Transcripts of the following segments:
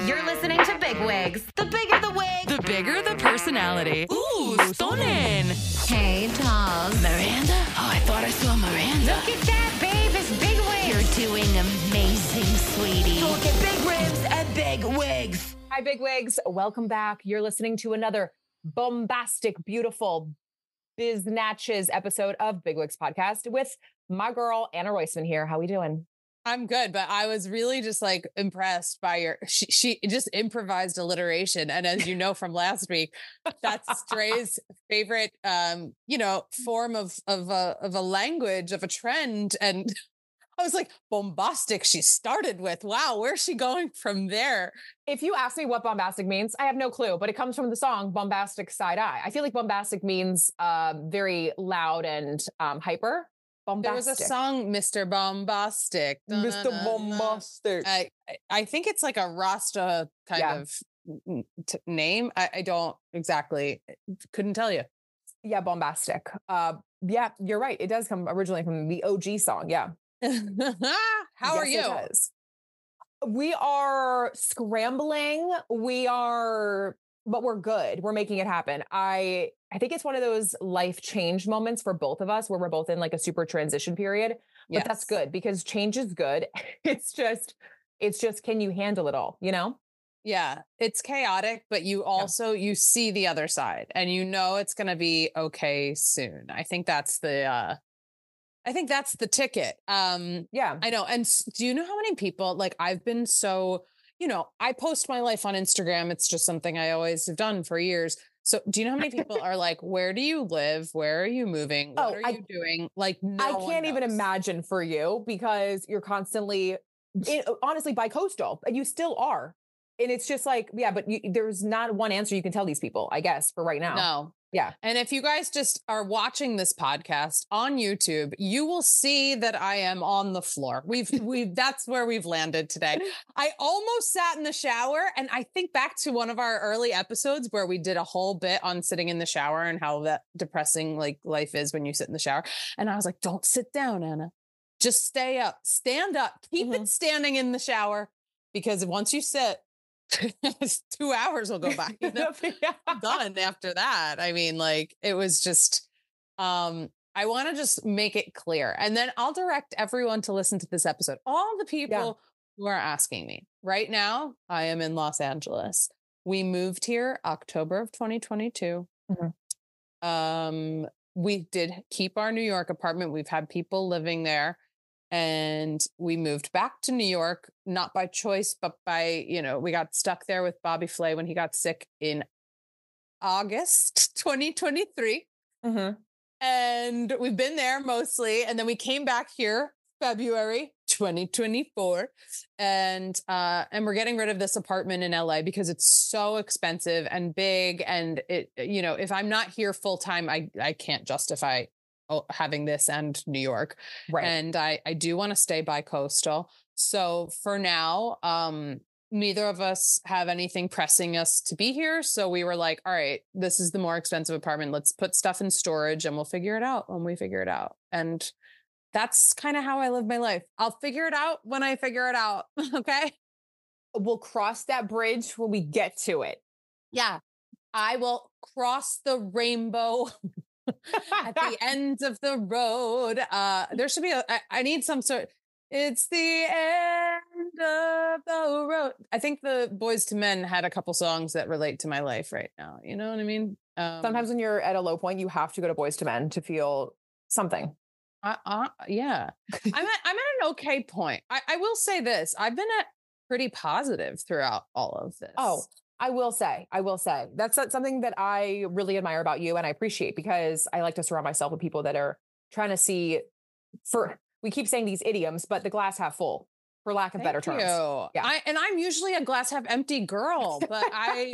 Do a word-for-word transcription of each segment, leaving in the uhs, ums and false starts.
You're listening to Big Wigs. The bigger the wig, the bigger the personality. Ooh, stunning. Hey, dolls. Miranda? Oh, I thought I saw Miranda. Look at that, babe. It's Big Wigs. You're doing amazing, sweetie. Look at big ribs and big wigs. Hi, Big Wigs. Welcome back. You're listening to another bombastic, beautiful biznatches episode of Big Wigs Podcast with my girl, Anna Roisman here. How we doing? I'm good, but I was really just like impressed by your, she, she just improvised alliteration. And as you know from last week, that's Stray's favorite, um, you know, form of, of a, of a language, of a trend. And I was like, bombastic she started with. Wow, where's she going from there? If you ask me what bombastic means, I have no clue, but it comes from the song Bombastic Side Eye. I feel like bombastic means uh, very loud and um, hyper. Bombastic. There was a song, Mister Bombastic. Mister Bombastic. I, I think it's like a Rasta kind Yeah. of t- name. I, I don't exactly, couldn't tell you. Yeah, bombastic. Uh, yeah, you're right. It does come originally from the O G song. Yeah. How are Yes, you? it does. We are scrambling. We are, but we're good. We're making it happen. I I think it's one of those life change moments for both of us where we're both in like a super transition period. But that's Yes. good because change is good. It's just, it's just, can you handle it all? You know? Yeah, it's chaotic, but you also, you see the other side and you know it's going to be okay soon. I think that's the, uh, I think that's the ticket. Um, Yeah. I know. And s- do you know how many people, like I've been so, you know, I post my life on Instagram. It's just something I always have done for years. So do you know how many people are like, where do you live? Where are you moving? What Oh, are I- you doing? Like, no I one can't even knows. imagine for you because you're constantly, it, honestly, bi-coastal, and you still are. And it's just like, yeah, but you, there's not one answer you can tell these people, I guess, for right now. No. Yeah. And if you guys just are watching this podcast on YouTube, you will see that I am on the floor. We've, we've, that's where we've landed today. I almost sat in the shower. And I think back to one of our early episodes where we did a whole bit on sitting in the shower and how that depressing like life is when you sit in the shower. And I was like, don't sit down, Anna. Just stay up, stand up, keep Mhm. it standing in the shower. Because once you sit, two hours will go by. You know? Done after that. I mean, like it was just, um, I want to just make it clear. And then I'll direct everyone to listen to this episode. All the people who are asking me right now, I am in Los Angeles. We moved here October of twenty twenty-two. Mhm. Um, we did keep our New York apartment. We've had people living there. And we moved back to New York, not by choice, but by, you know, we got stuck there with Bobby Flay when he got sick in August twenty twenty-three. Mhm. And we've been there mostly. And then we came back here February twenty twenty-four. And uh, and we're getting rid of this apartment in L A because it's so expensive and big. And it, you know, if I'm not here full time, I, I can't justify oh, having this and New York. Right. And I, I do want to stay bi-coastal. So for now, um, neither of us have anything pressing us to be here. So we were like, all right, this is the more expensive apartment. Let's put stuff in storage and we'll figure it out when we figure it out. And that's kind of how I live my life. I'll figure it out when I figure it out. Okay. We'll cross that bridge when we get to it. Yeah. I will cross the rainbow at the end of the road. Uh, there should be a, I, I need some sort, it's the end of the road. I think the Boys to Men had a couple songs that relate to my life right now. You know what I mean? Um, Sometimes when you're at a low point, you have to go to Boys to Men to feel something. Uh, uh, yeah. I'm at, I'm at an okay point. I, I will say this. I've been at pretty positive throughout all of this. Oh, I will say, I will say that's not something that I really admire about you and I appreciate because I like to surround myself with people that are trying to see for, we keep saying these idioms, but the glass half full, for lack of Thank better terms. you. Yeah. I, and I'm usually a glass half empty girl, but I,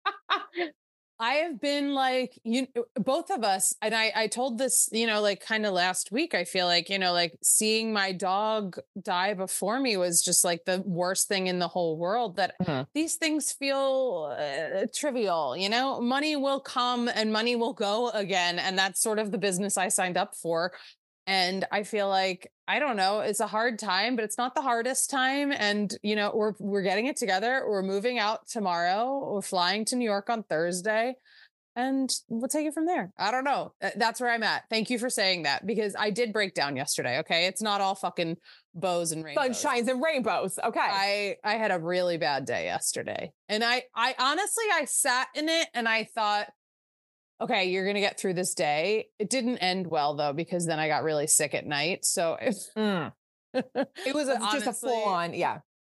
I have been like, you, both of us, and I, I told this, you know, like kind of last week, I feel like, you know, like seeing my dog die before me was just like the worst thing in the whole world, that Mhm. these things feel uh, trivial, you know, money will come and money will go again. And that's sort of the business I signed up for. And I feel like, I don't know, it's a hard time, but it's not the hardest time. And, you know, we're, we're getting it together. We're moving out tomorrow. We're flying to New York on Thursday and we'll take it from there. I don't know. That's where I'm at. Thank you for saying that because I did break down yesterday. Okay. It's not all fucking bows and rainbows. Sunshines and rainbows. Okay. I, I had a really bad day yesterday. And I, I honestly, I sat in it and I thought, okay, you're going to get through this day. It didn't end well though, because then I got really sick at night. So if, mm. it was a, honestly, just a full on. Yeah.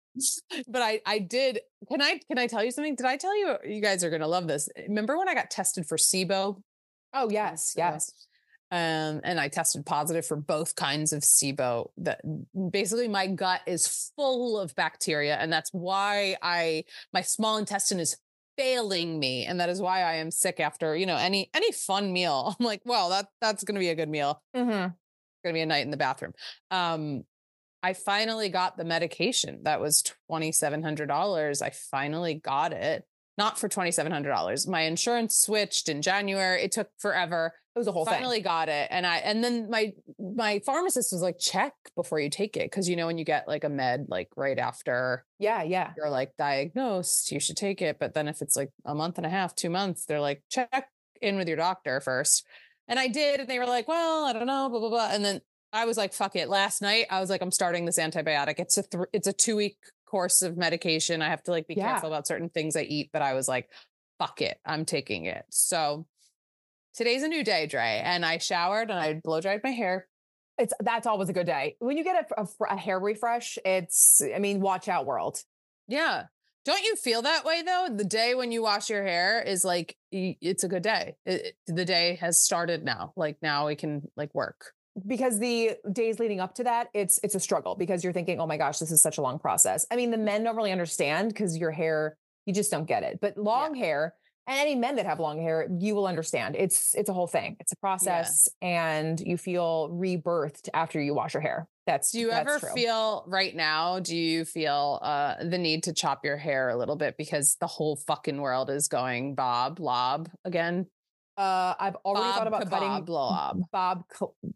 But I, I did. Can I, can I tell you something? Did I tell you, you guys are going to love this. Remember when I got tested for SIBO? Oh yes. Yes. Um, and I tested positive for both kinds of SIBO. That basically my gut is full of bacteria. And that's why I, my small intestine is failing me. And that is why I am sick after, you know, any, any fun meal. I'm like, well, that, that's going to be a good meal. Mm-hmm. Going to be a night in the bathroom. Um, I finally got the medication that was twenty-seven hundred dollars. I finally got it. Not for twenty-seven hundred dollars. My insurance switched in January. It took forever. It was a whole finally thing. got it. And I, and then my, my pharmacist was like, check before you take it. Cause you know, when you get like a med, like right after yeah, yeah, you're like diagnosed, you should take it. But then if it's like a month and a half, two months, they're like, check in with your doctor first. And I did. And they were like, well, I don't know, blah, blah, blah. And then I was like, fuck it. Last night, I was like, I'm starting this antibiotic. It's a, th- it's a two week course of medication. I have to like be yeah. careful about certain things I eat, but I was like, fuck it. I'm taking it. So today's a new day, Dre. And I showered and I blow dried my hair. It's, that's always a good day. When you get a, a, a hair refresh, it's, I mean, watch out world. Yeah. Don't you feel that way though? The day when you wash your hair is like, it's a good day. It, the day has started now. Like now we can like work. Because the days leading up to that, it's it's a struggle because you're thinking, oh my gosh, this is such a long process. I mean, the men don't really understand because your hair, you just don't get it. But long yeah. hair, and any men that have long hair, you will understand. It's it's a whole thing. It's a process, yeah. and you feel rebirthed after you wash your hair. That's do you that's ever true. feel right now? Do you feel uh, the need to chop your hair a little bit because the whole fucking world is going bob lob again? Uh, I've already Bob thought about kebab, cutting lob. Bob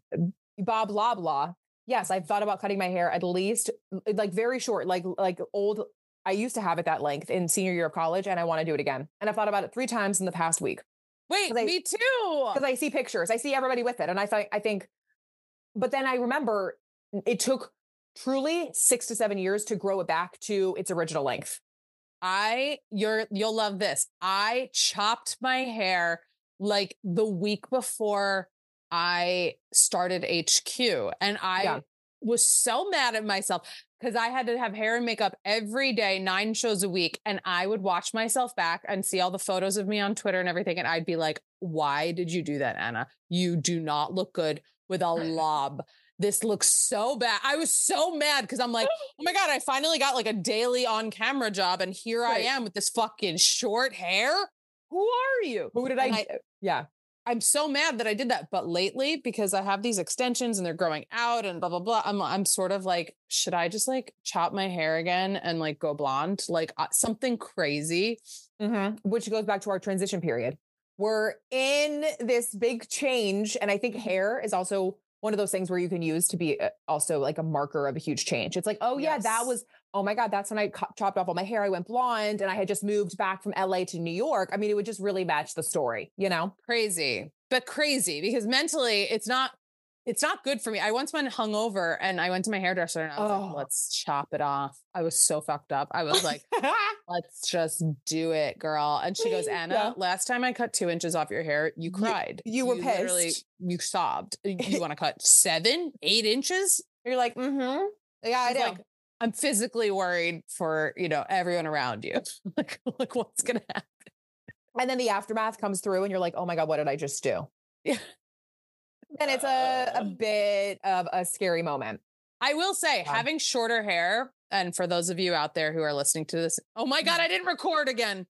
Bob lob law. Yes, I've thought about cutting my hair at least like very short, like like old. I used to have it that length in senior year of college, and I want to do it again. And I've thought about it three times in the past week. Wait, I, me too. Because I see pictures, I see everybody with it, and I think I think. But then I remember it took truly six to seven years to grow it back to its original length. I you're you'll love this. I chopped my hair like the week before I started H Q. And I yeah. was so mad at myself because I had to have hair and makeup every day, nine shows a week. And I would watch myself back and see all the photos of me on Twitter and everything. And I'd be like, why did you do that, Anna? You do not look good with a lob. This looks so bad. I was so mad because I'm like, oh my God, I finally got like a daily on camera job. And here right. I am with this fucking short hair. Who are you? Who did I, I? Yeah. I'm so mad that I did that. But lately, because I have these extensions and they're growing out and blah, blah, blah. I'm, I'm sort of like, should I just like chop my hair again and like go blonde? Like uh, something crazy. Mm-hmm. Which goes back to our transition period. We're in this big change. And I think hair is also one of those things where you can use to be also like a marker of a huge change. It's like, oh yeah, yes. that was, oh my God, that's when I co- chopped off all my hair. I went blonde and I had just moved back from L A to New York. I mean, it would just really match the story, you know? Crazy, but crazy because mentally it's not, it's not good for me. I once went hungover and I went to my hairdresser and I was oh. like, let's chop it off. I was so fucked up. I was like, let's just do it, girl. And she goes, Anna, yeah. last time I cut two inches off your hair, you cried. You, you were you pissed. You sobbed. You want to cut seven, eight inches? You're like, mm-hmm. Yeah, I do. Like, I'm physically worried for, you know, everyone around you. like, like what's going to happen? And then the aftermath comes through and you're like, oh my God, what did I just do? Yeah. And it's a, a bit of a scary moment. I will say, yeah. having shorter hair, and for those of you out there who are listening to this, oh my God, I didn't record again.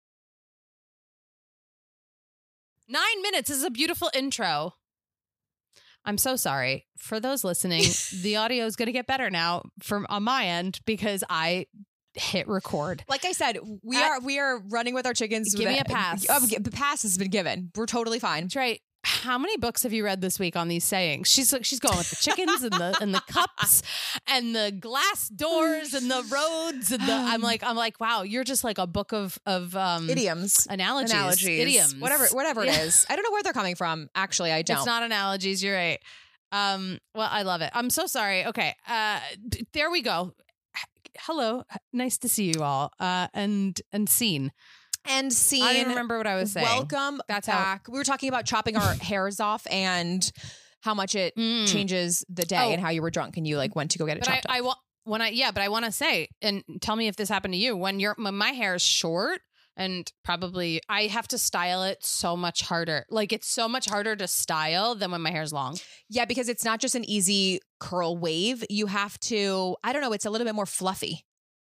Nine minutes is a beautiful intro. I'm so sorry. For those listening, the audio is going to get better now from on my end because I hit record. Like I said, we At, are we are running with our chickens. Give me a pass. Oh, the pass has been given. We're totally fine. That's right. how many books have you read this week on these sayings? She's like, she's going with the chickens and the and the cups and the glass doors and the roads and the. I'm like, I'm like, wow, you're just like a book of of um, idioms, analogies, analogies, idioms, whatever, whatever Yeah. it is. I don't know where they're coming from. Actually, I don't. It's not analogies. You're right. Um, well, I love it. I'm so sorry. Okay. Uh, there we go. Hello. Nice to see you all. Uh, and, and seen. And seen. I didn't remember what I was saying. Welcome That's how- back. We were talking about chopping our hairs off and how much it Mm. changes the day Oh. and how you were drunk and you like went to go get it But I, chopped I off. want when I yeah, but I want to say and tell me if this happened to you. When your when my hair is short and probably I have to style it so much harder. Like it's so much harder to style than when my hair's long. Yeah, because it's not just an easy curl wave. You have to, I don't know, it's a little bit more fluffy.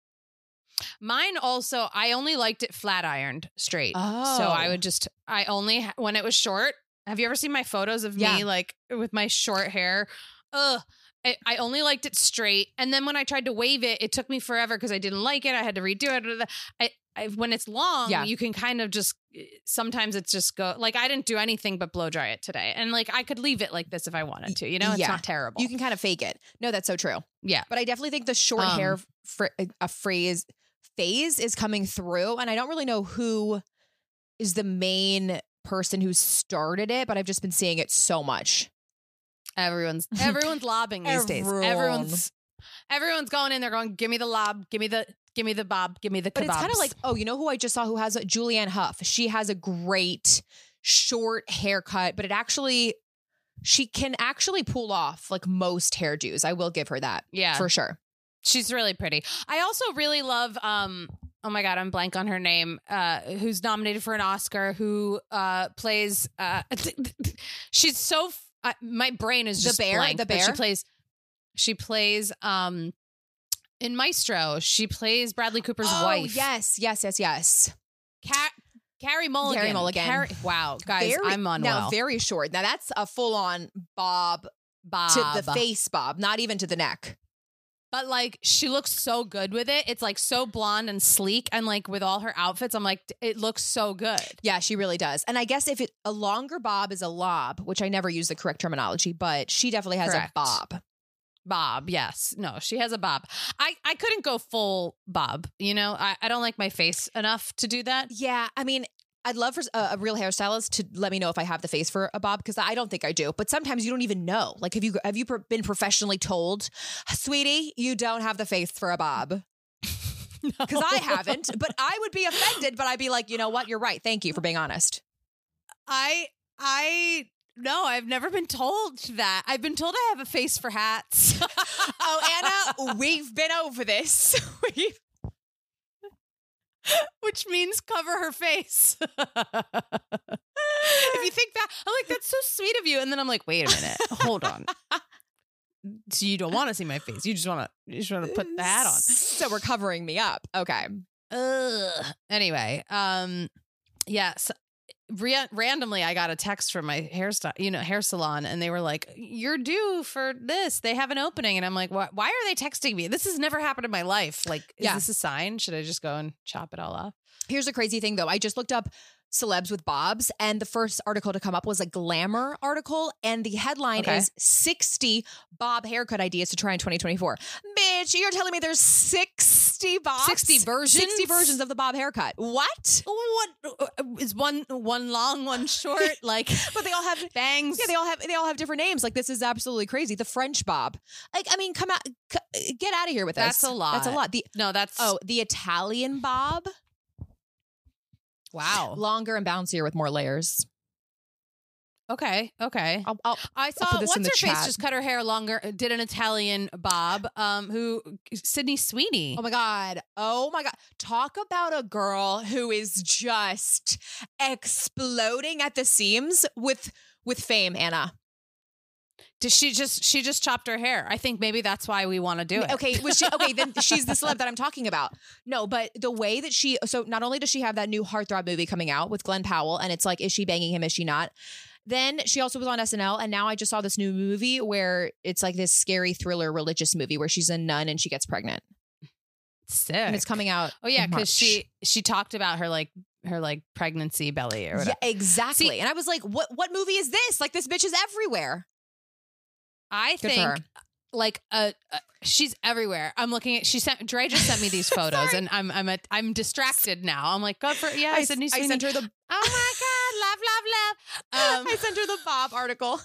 Mine also, I only liked it flat ironed straight. Oh. So I would just, I only, when it was short, have you ever seen my photos of Yeah. me like with my short hair? Ugh. I, I only liked it straight. And then when I tried to wave it, it took me forever because I didn't like it. I had to redo it. I, I, when it's long, Yeah. you can kind of just, sometimes it's just go, like I didn't do anything but blow dry it today. And like I could leave it like this if I wanted to, you know, it's Yeah. not terrible. You can kind of fake it. No, that's so true. yeah. But I definitely think the short Um, hair fr- a phrase phase is coming through. And I don't really know who is the main person who started it, but I've just been seeing it so much. Everyone's everyone's lobbing these days. Everyone. Everyone's everyone's going in there going, give me the lob, give me the give me the bob, give me the kebabs. But it's kind of like, oh, you know who I just saw who has a Julianne Hough. She has a great short haircut, but it actually, she can actually pull off like most hairdos. I will give her that. yeah, For sure. she's really pretty. I also really love um oh my god, I'm blank on her name. Uh, who's nominated for an Oscar? Who uh plays? Uh, she's so. F- uh, my brain is The just bear? blank, The but She bear? plays. She plays um in Maestro. She plays Bradley Cooper's oh, wife. yes, yes, yes, yes. Car- Carrie Mulligan. Carrie Mulligan. Carrie- wow, guys, Very- I'm unwell. Now, very short. Now, that's a full on bob, Bob. to the face bob, not even to the neck. But like she looks so good with it. It's like so blonde and sleek, and like with all her outfits, I'm like, it looks so good. Yeah, she really does. And I guess if it a longer bob is a lob, which I never use the correct terminology, but she definitely has Correct. a bob. Bob, yes. No, she has a bob. I, I couldn't go full bob, you know? I, I don't like my face enough to do that. Yeah, I mean, I'd love for a, a real hairstylist to let me know if I have the face for a bob, because I don't think I do. But sometimes you don't even know. Like, have you have you been professionally told, sweetie, you don't have the face for a bob? Because I haven't. But I would be offended. But I'd be like, you know what? You're right. Thank you for being honest. I, I, no, I've never been told that. I've been told I have a face for hats. Oh, Anna, we've been over this. We've Which means cover her face. If you think that, I'm like, that's so sweet of you. And then I'm like, wait a minute, hold on. So you don't want to see my face. You just want to, you just want to put the hat on. So we're covering me up. Okay. Ugh. Anyway, um, yes. Ra- randomly, I got a text from my hairstyle, you know, hair salon, and they were like, "You're due for this. They have an opening." And I'm like, "What? Why are they texting me? This has never happened in my life. Like, is Yeah. this a sign? Should I just go and chop it all off?" Here's a crazy thing, though. I just looked up celebs with bobs, and the first article to come up was a Glamour article, and the headline Okay. is sixty bob haircut ideas to try in twenty twenty-four. Bitch, you're telling me there's sixty bobs? sixty versions? sixty versions of the bob haircut. What? What is one one long, one short? Like, But they all have bangs. Yeah, they all have they all have different names. Like, this is absolutely crazy. The French bob. Like, I mean, come out, c- get out of here with this. That's a lot. That's a lot. The no, that's oh, the Italian bob. wow. Longer and bouncier with more layers. Okay, okay. I'll, I'll, I saw put this what's in her the face chat. just cut her hair longer. Did an Italian bob. Um, who Sydney Sweeney. Oh my God. Oh my God. Talk about a girl who is just exploding at the seams with with fame, Anna. Did she just she just chopped her hair? I think maybe that's why we want to do it. Okay, was she okay, then she's the celeb that I'm talking about. No, but the way that she so not only does she have that new Heartthrob movie coming out with Glenn Powell, and it's like, is she banging him? Is she not? Then she also was on S N L, and now I just saw this new movie where it's like this scary thriller religious movie where she's a nun and she gets pregnant. Sick. And it's coming out. Oh yeah, in because March. she she talked about her like her like pregnancy belly or whatever. Yeah, exactly. See- and I was like, what what movie is this? Like this bitch is everywhere. I Good for think her. like uh, uh, she's everywhere. I'm looking at she sent Dre just sent me these photos and I'm I'm a, I'm distracted now. I'm like, God for yeah, I, Sydney I Sweeney. sent her the Oh my God, love, love, love. Um, I sent her the Bob article.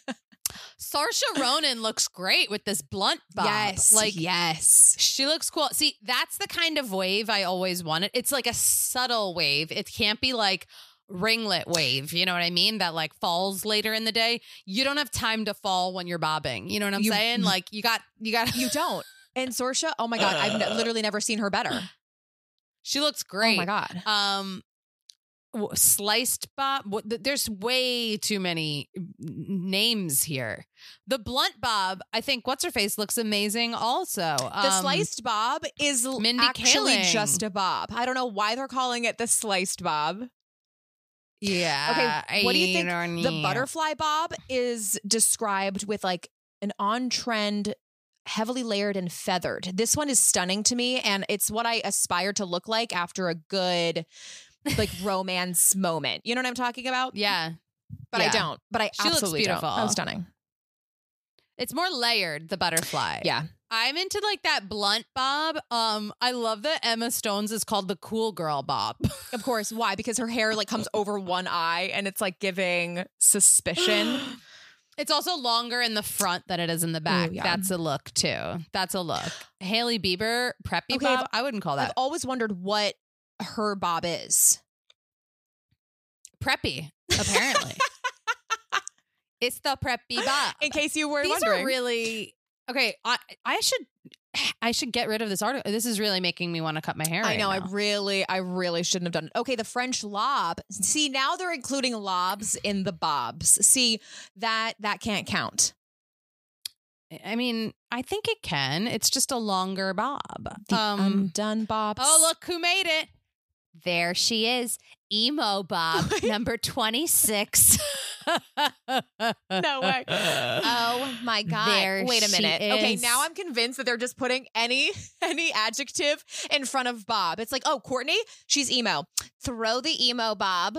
Saoirse Ronan looks great with this blunt bob. Yes. Like yes. she looks cool. See, that's the kind of wave I always wanted. It's like a subtle wave. It can't be like ringlet wave. You know what I mean? That like falls later in the day. You don't have time to fall when you're bobbing. You know what I'm You- saying? Like you got, you got, You don't. And Saoirse, oh my God, I've ne- literally never seen her better. she looks great. Oh my God. Um, w- sliced bob. w- th- There's way too many n- names here. The blunt bob, I think what's her face looks amazing. Also, The Um, sliced bob is l- Mindy actually Kaling. just a bob. I don't know why they're calling it the sliced bob. Yeah. Okay, what do you I think? don't The know. butterfly bob is described with like an on-trend, heavily layered and feathered. This one is stunning to me, and it's what I aspire to look like after a good like romance moment. You know what I'm talking about? Yeah. But I yeah. don't. But I She looks absolutely don't. beautiful. Oh, stunning. It's more layered, the butterfly. Yeah. I'm into like that blunt bob. Um, I love that Emma Stone's is called the cool girl bob. Of course. Why? Because her hair like comes over one eye and it's like giving suspicion. It's also longer in the front than it is in the back. Ooh, yeah. That's a look too. That's a look. Haley Bieber, preppy Okay, bob. I've- I wouldn't call that I've always wondered what her bob is. preppy. Apparently, it's the preppy bob. In case you were These wondering. are really okay. I I should I should get rid of this article. This is really making me want to cut my hair. I right know. I now. really, I really shouldn't have done it. Okay, the French lob. See, now they're including lobs in the bobs. See, that that can't count. I mean, I think it can. It's just a longer bob. The Um, undone bobs. oh, look who made it. There she is. Emo Bob, number twenty-six. No way. Oh my God. There Wait a she minute. Okay, is. now I'm convinced that they're just putting any any adjective in front of Bob. It's like, oh, Courtney, she's emo. Throw the emo Bob.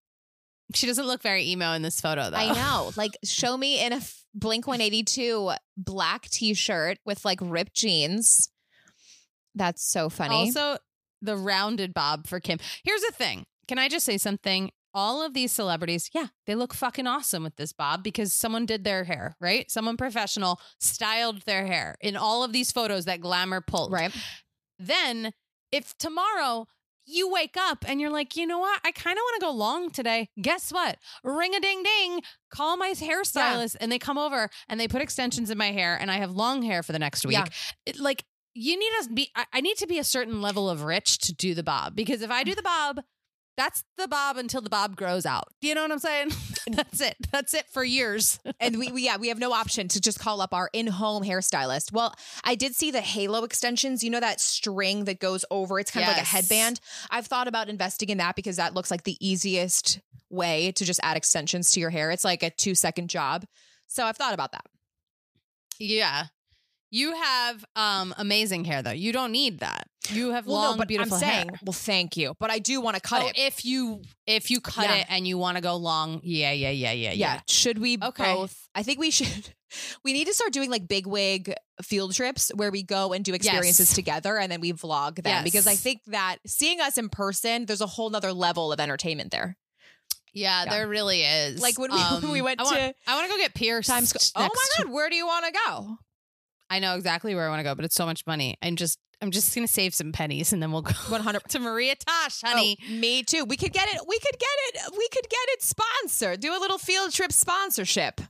She doesn't look very emo in this photo, though. I know. Like, show me in a Blink one eighty-two black t-shirt with like ripped jeans. That's so funny. Also, the rounded bob for Kim. Here's the thing. Can I just say something? All of these celebrities, yeah, they look fucking awesome with this bob because someone did their hair, right? Someone professional styled their hair in all of these photos that Glamour pulled. right. Then, if tomorrow you wake up and you're like, you know what? I kind of want to go long today. Guess what? Ring a ding ding. Call my hairstylist and they come over and they put extensions in my hair and I have long hair for the next week. Yeah. It, like, you need to be, I, I need to be a certain level of rich to do the bob because if I do the bob, that's the bob until the bob grows out. You know what I'm saying? That's it. That's it for years. And we, we, yeah, we have no option to just call up our in-home hairstylist. Well, I did see the halo extensions. You know that string that goes over? It's kind of like a Yes. headband. I've thought about investing in that because that looks like the easiest way to just add extensions to your hair. It's like a two-second job. So I've thought about that. Yeah. You have um amazing hair though. You don't need that. You have Well, long, no, but beautiful I'm saying, hair. well, thank you, but I do want to cut Oh, it. if you if you cut Yeah. it and you want to go long, yeah, yeah, yeah, yeah, Yeah. yeah. Should we Okay. both? I think we should. We need to start doing like big wig field trips where we go and do experiences Yes. together and then we vlog them Yes. because I think that seeing us in person, there's a whole nother level of entertainment there. Yeah, Yeah. there really is. Like when we- when we went I want, to I want to go get pierced. Times Square. Oh next- my God, where do you want to go? I know exactly where I want to go, but it's so much money. I'm just I'm just gonna save some pennies and then we'll go one hundred to Maria Tosh, honey. Oh, me too. We could get it. We could get it. We could get it sponsored. Do a little field trip sponsorship.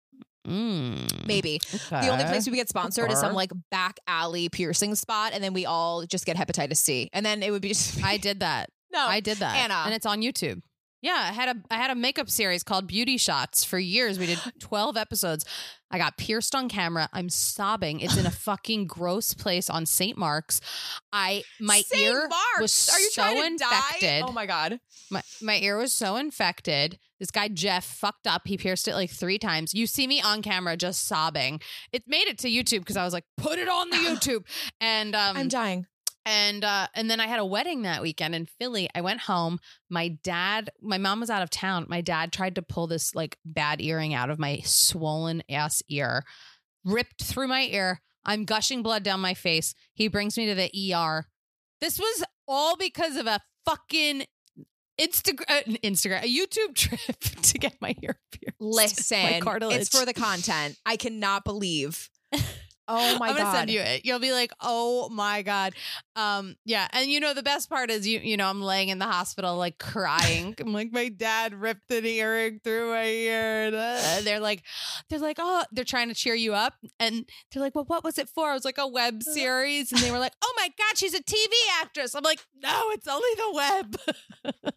Mm, Maybe. The okay. only place we get sponsored is some Okay. like back alley piercing spot, and then we all just get hepatitis C, and then it would be just. I did that. no, I did that. Anna. And it's on YouTube. Yeah, I had a I had a makeup series called Beauty Shots for years. We did twelve episodes. I got pierced on camera. I'm sobbing. It's in a fucking gross place on Saint Mark's. I my Saint ear Mark's. was Are you so trying to infected. die? Oh my God. My my ear was so infected. This guy Jeff fucked up. He pierced it like three times. You see me on camera just sobbing. It made it to YouTube because I was like, put it on the YouTube. And um I'm dying. And uh, and then I had a wedding that weekend in Philly. I went home. My dad, my mom was out of town. My dad tried to pull this like bad earring out of my swollen ass ear, ripped through my ear. I'm gushing blood down my face. He brings me to the E R. This was all because of a fucking Instagram, uh, Instagram, a YouTube trip to get my ear pierced. Listen, my cartilage. it's for the content. I cannot believe. Oh my I'm gonna God. send you it. You'll be like, oh my God. Um, yeah. And you know, the best part is you, you know, I'm laying in the hospital, like crying. I'm like, my dad ripped an earring through my ear. And uh, they're like, they're like, oh, they're trying to cheer you up. And they're like, well, what was it for? I was like, a web series. And they were like, oh my God, she's a T V actress. I'm like, no, it's only the web.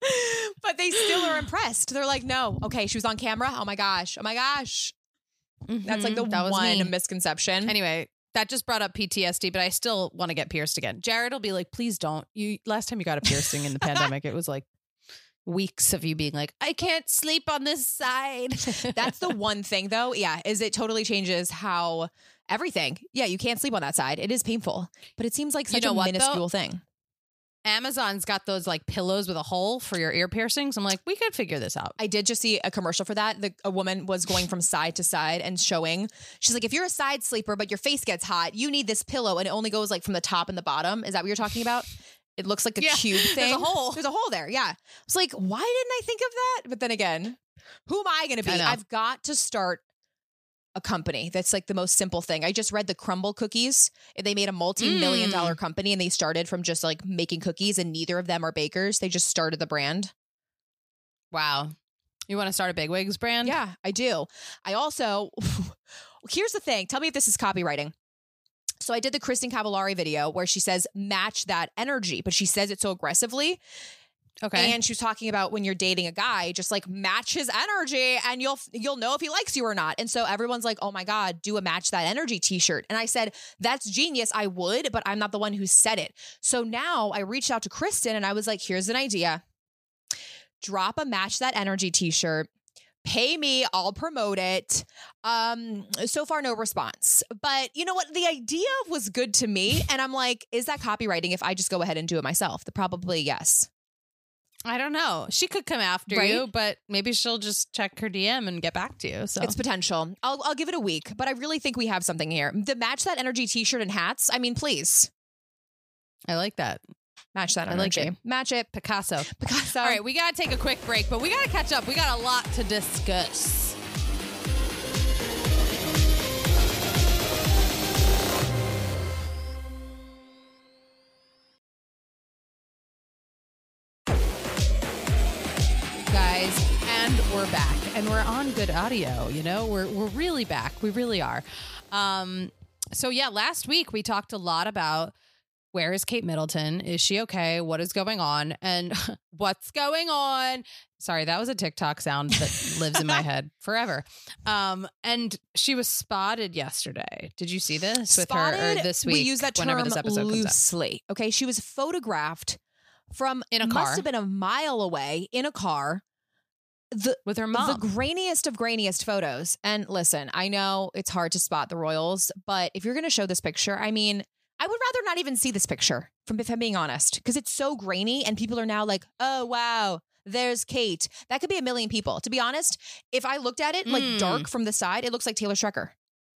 But they still are impressed. They're like, no, okay, she was on camera. Oh my gosh. Oh my gosh. That's like the that was one me. misconception. Anyway, that just brought up P T S D, but I still want to get pierced again. Jared will be like, please don't. You last time you got a piercing in the pandemic, it was like weeks of you being like, I can't sleep on this side. That's the one thing though. Yeah. Is it totally changes how everything. Yeah. You can't sleep on that side. It is painful, but it seems like such You know a what, minuscule though? thing. Amazon's got those like pillows with a hole for your ear piercings. I'm like, we could figure this out. I did just see a commercial for that. The, a woman was going from side to side and showing, she's like, if you're a side sleeper, but your face gets hot, you need this pillow. And it only goes like from the top and the bottom. Is that what you're talking about? It looks like a Yeah, cube thing. there's a hole. There's a hole there. Yeah. I was like, why didn't I think of that? But then again, who am I going to be? I know. I've got to start a company that's like the most simple thing. I just read the Crumble cookies. They made a multi-million Mm. dollar company and they started from just like making cookies, and neither of them are bakers. They just started the brand. Wow. You want to start a Big Wigs brand? Yeah, I do. I also, here's the thing. Tell me if this is copywriting. So I did the Kristen Cavallari video where she says, match that energy, but she says it so aggressively. Okay. And she was talking about when you're dating a guy, just like match his energy and you'll you'll know if he likes you or not. And so everyone's like, oh my God, do a match that energy t-shirt. And I said, that's genius. I would, but I'm not the one who said it. So now I reached out to Kristen and I was like, here's an idea. Drop a match that energy t-shirt. Pay me, I'll promote it. Um, so far, no response. But you know what? The idea was good to me. And I'm like, is that copywriting if I just go ahead and do it myself? The probably yes. I don't know. She could come after Right? you, but maybe she'll just check her D M and get back to you. So It's potential. I'll I'll give it a week, but I really think we have something here. The match that energy t-shirt and hats. I mean, please I like that. match that I like energy. it. Match it. Picasso. Picasso. All right, we got to take a quick break, but we got to catch up. We got a lot to discuss. Guys, and we're back, and we're on good audio. You know, we're we're really back. We really are. Um, so yeah, last week we talked a lot about where is Kate Middleton? Is she okay? What is going on? And what's going on? Sorry, that was a TikTok sound that lives in my head forever. Um, and she was spotted yesterday. Did you see this with her Spotted, or this week? we use that whenever term this episode comes out. loosely. Okay, she was photographed from In a must car. have been a mile away in a car. The With her mom. The grainiest of grainiest photos. And listen, I know it's hard to spot the royals, but if you're going to show this picture, I mean, I would rather not even see this picture, from if I'm being honest, because it's so grainy and people are now like, oh, wow, there's Kate. That could be a million people. To be honest, if I looked at it like Mm. dark from the side, it looks like Taylor Strecker.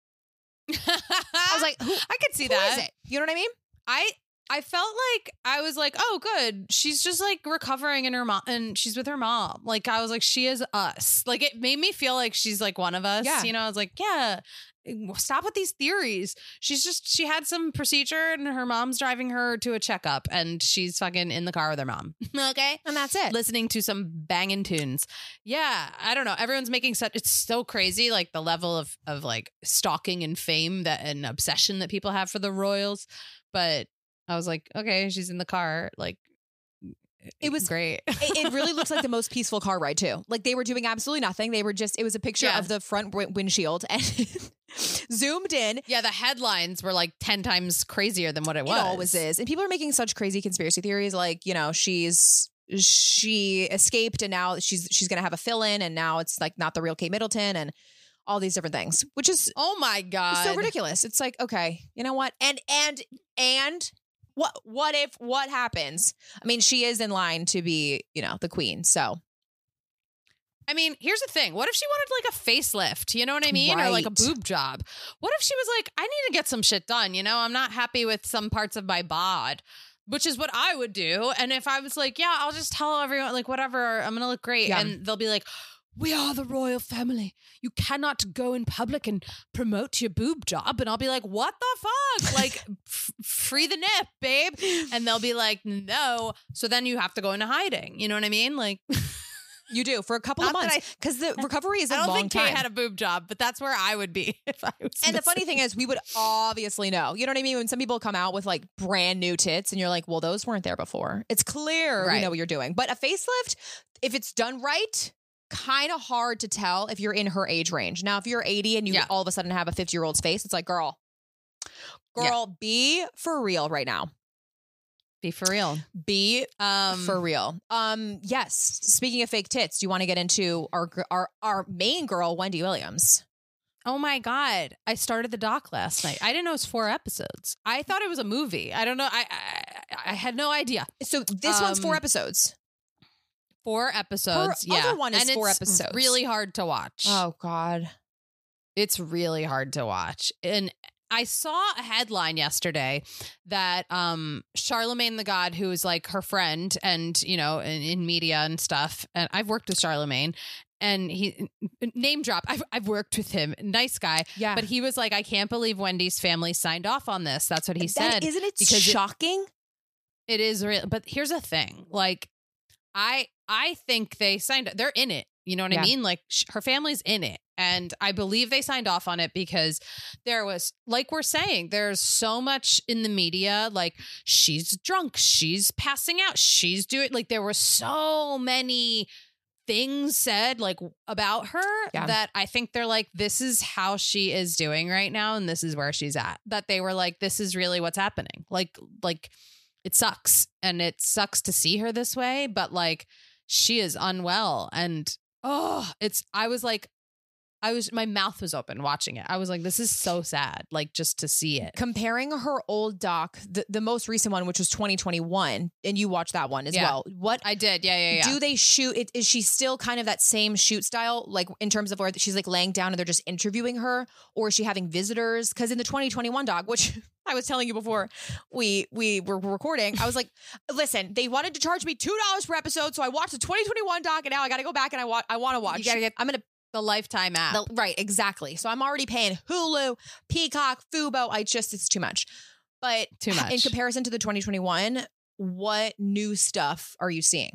I was like, who, I could see who that. is it? You know what I mean? I I felt like I was like, oh, good. She's just like recovering in her mom, and she's with her mom. Like I was like, she is us. Like it made me feel like she's like one of us. Yeah. You know, I was like, yeah. Stop with these theories. She's just she had some procedure, and her mom's driving her to a checkup, and she's fucking in the car with her mom. Okay, And that's it. listening to some banging tunes. Yeah, I don't know. Everyone's making such it's so crazy, like the level of of like stalking and fame that and obsession that people have for the royals. But I was like, okay, she's in the car. Like, It was- great. it, it really looks like the most peaceful car ride too. Like they were doing absolutely nothing. They were just, it was a picture Yeah. of the front w- windshield and zoomed in. Yeah, the headlines were like ten times crazier than what it was. It always is. And people are making such crazy conspiracy theories. Like, you know, she's, she escaped and now she's, she's going to have a fill in and now it's like not the real Kate Middleton and all these different things, which is Oh my god, so ridiculous. It's like, okay, you know what? And, and, and what what if what happens? I mean, she is in line to be, you know, the queen. So I mean, here's the thing. What if she wanted like a facelift? You know what I mean? Or like a Right. boob job? What if she was like, I need to get some shit done. You know, I'm not happy with some parts of my bod, which is what I would do. And if I was like, yeah, I'll just tell everyone, like, whatever, I'm going to look great. Yeah. And they'll be like, we are the royal family. You cannot go in public and promote your boob job. And I'll be like, what the fuck? Like, f- free the nip, babe. And they'll be like, no. So then you have to go into hiding. You know what I mean? Like, you do for a couple Not of that months because the recovery is a I don't long think time. Kate had a boob job, but that's where I would be if I was. And the funny thing is, we would obviously know. You know what I mean? When some people come out with like brand new tits and you're like, well, those weren't there before. It's clear we Right. know what you're doing. But a facelift, if it's done right, kind of hard to tell if you're in her age range. Now, if you're eighty and you Yeah. all of a sudden have a fifty year old's face, it's like, girl, girl, be for real right now. be for real. Be Um, for real. Um, yes. Speaking of fake tits, do you want to get into our gr- our our main girl, Wendy Williams? oh my god, I started the doc last night. I didn't know it was four episodes. I thought it was a movie. I don't know. I I, I had no idea. So this one's four Um, episodes. Four episodes. Her yeah, other one is and four it's episodes. Really hard to watch. Oh God. It's really hard to watch. And I saw a headline yesterday that um Charlemagne the God, who is like her friend and, you know, in, in media and stuff. And I've worked with Charlemagne and he name drop. I've, I've worked with him. Nice guy. Yeah. But he was like, I can't believe Wendy's family signed off on this. That's what he That- said. Isn't it because it- shocking? It is real. But here's the thing. Like, I I think they signed, they're in it. You know what Yeah. I mean? Like sh- her family's in it. And I believe they signed off on it because there was, like we're saying, there's so much in the media. Like she's drunk, she's passing out, she's doing, like there were so many things said like about her Yeah. that I think they're like, this is how she is doing right now. And this is where she's at. That they were like, this is really what's happening. Like, like it sucks. And it sucks to see her this way, but like she is unwell. And oh, it's, I was like, I was, my mouth was open watching it. I was like, this is so sad, like just to see it. Comparing her old doc, the, the most recent one, which was twenty twenty-one, and you watched that one as Yeah. well. What I did. Yeah, yeah, yeah. do they shoot? It, is she still kind of that same shoot style, like in terms of where she's like laying down and they're just interviewing her, or is she having visitors? Because in the twenty twenty-one doc, which I was telling you before we we were recording, I was like, listen, they wanted to charge me two dollars per episode, so I watched the twenty twenty-one doc, and now I got to go back and I want I want to watch. You gotta get I'm gonna the Lifetime app. the, right, exactly. So I'm already paying Hulu, Peacock, Fubo. I just it's too much. But Too much. in comparison to the twenty twenty-one, what new stuff are you seeing?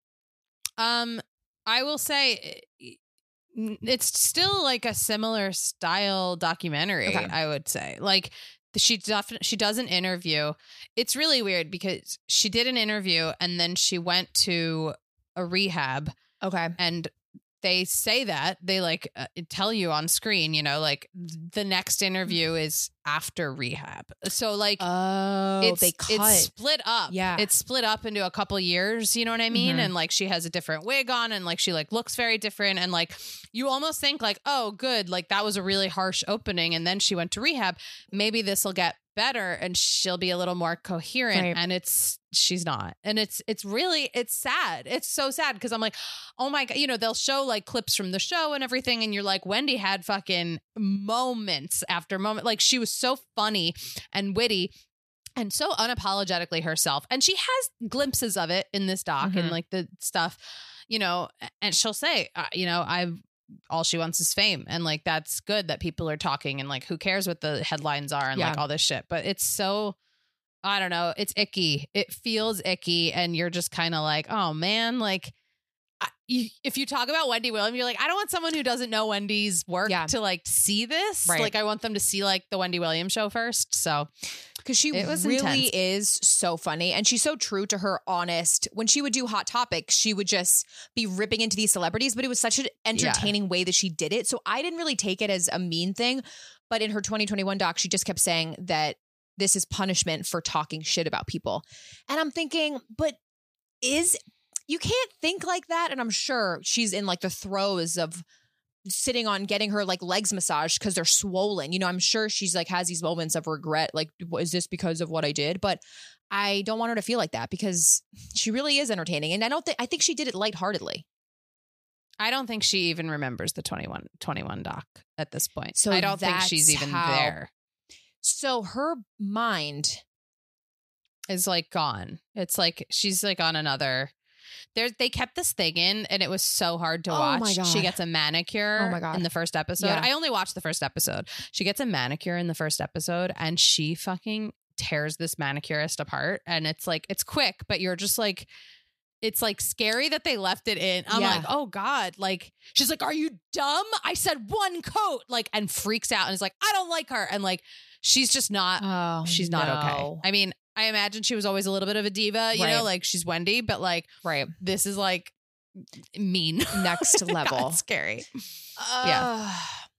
Um, I will say eh, it's still like a similar style documentary. Okay. I would say, like she definitely she does an interview. It's really weird because she did an interview and then she went to a rehab, Okay. and they say that they like uh, tell you on screen, you know, like the next interview is after rehab. So like. Oh, it's, they cut. it's split up. Yeah. It's split up into a couple years, you know what I mean? Mhm. And like she has a different wig on and like she like looks very different. And like you almost think like, oh, good. Like that was a really harsh opening. And then she went to rehab. Maybe this will get better and she'll be a little more coherent. Right. And it's she's not. And it's it's really it's sad. It's so sad because I'm like, oh my God, you know, they'll show like clips from the show and everything. And you're like, Wendy had fucking moments after moment. Like she was so funny and witty and so unapologetically herself. And she has glimpses of it in this doc Mhm. and like the stuff, you know, and she'll say, uh, you know, I've all she wants is fame. And like, that's good that people are talking and like, who cares what the headlines are and Yeah. like all this shit. But it's so, I don't know, it's icky. It feels icky. And you're just kind of like, oh man, like, I, you, if you talk about Wendy Williams, you're like, I don't want someone who doesn't know Wendy's work Yeah. to like see this. Right. Like I want them to see like the Wendy Williams show first. So Because she It was really intense. is so funny. And she's so true to her honest. When she would do Hot Topics, she would just be ripping into these celebrities, but it was such an entertaining way that she did it. So I didn't really take it as a mean thing. But in her twenty twenty-one doc, she just kept saying that this is punishment for talking shit about people. And I'm thinking, but is you can't think like that. And I'm sure she's in like the throes of sitting on getting her like legs massaged because they're swollen. You know, I'm sure she's like has these moments of regret. Like, is this because of what I did? But I don't want her to feel like that because she really is entertaining. And I don't think, I think she did it lightheartedly. I don't think she even remembers the twenty-one, twenty-one doc at this point. So I don't think that's she's even how- there. So her mind Is like gone. It's like she's like on another. There, they kept this thing in, and it was so hard to Oh watch. my God. She gets a manicure. Oh my God. In the first episode, Yeah. I only watched the first episode. She gets a manicure in the first episode, and she fucking tears this manicurist apart. And it's like it's quick, but you're just like, it's like scary that they left it in. I'm Yeah. like, oh God, like she's like, are you dumb? I said one coat, like, and freaks out and is like, I don't like her, and like she's just not. Oh, She's not no. okay. I mean, I imagine she was always a little bit of a diva, you Right. know, like she's Wendy, but like Right. this is like mean. Next level. God, scary. Yeah.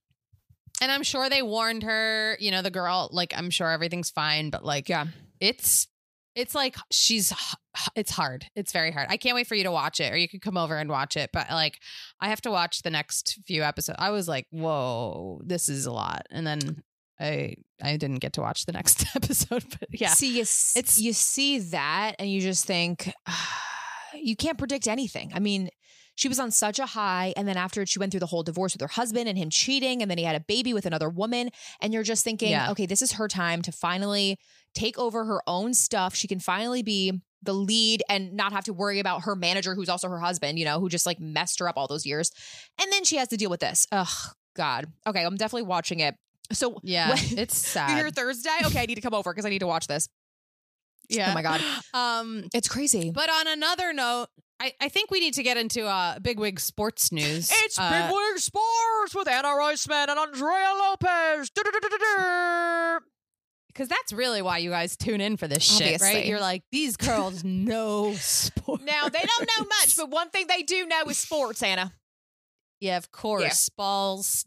And I'm sure they warned her, you know, the girl, like I'm sure everything's fine, but like Yeah. it's it's like she's h- it's hard. It's very hard. I can't wait for you to watch it, or you could come over and watch it, but like I have to watch the next few episodes. I was like, whoa, this is a lot. And then I I didn't get to watch the next episode, but yeah. See, you, s- It's- you see that and you just think, ah, you can't predict anything. I mean, she was on such a high. And then after she went through the whole divorce with her husband and him cheating, and then he had a baby with another woman. And you're just thinking, Yeah. okay, this is her time to finally take over her own stuff. She can finally be the lead and not have to worry about her manager, who's also her husband, you know, who just like messed her up all those years. And then she has to deal with this. Ugh, God. Okay, I'm definitely watching it. So Yeah, when- it's sad. you're here Thursday? Okay, I need to come over because I need to watch this. Yeah. Oh my God. Um, It's crazy. but on another note, I, I think we need to get into uh bigwig sports news. It's Uh, Big Wig Sports with Anna Reisman and Andrea Lopez. Du-du-du-du-du-du. because that's really why you guys tune in for this shit, right? Obviously. You're like, these girls know sports. Now, they don't know much, but one thing they do know is sports, Anna. Yeah, of course. Balls,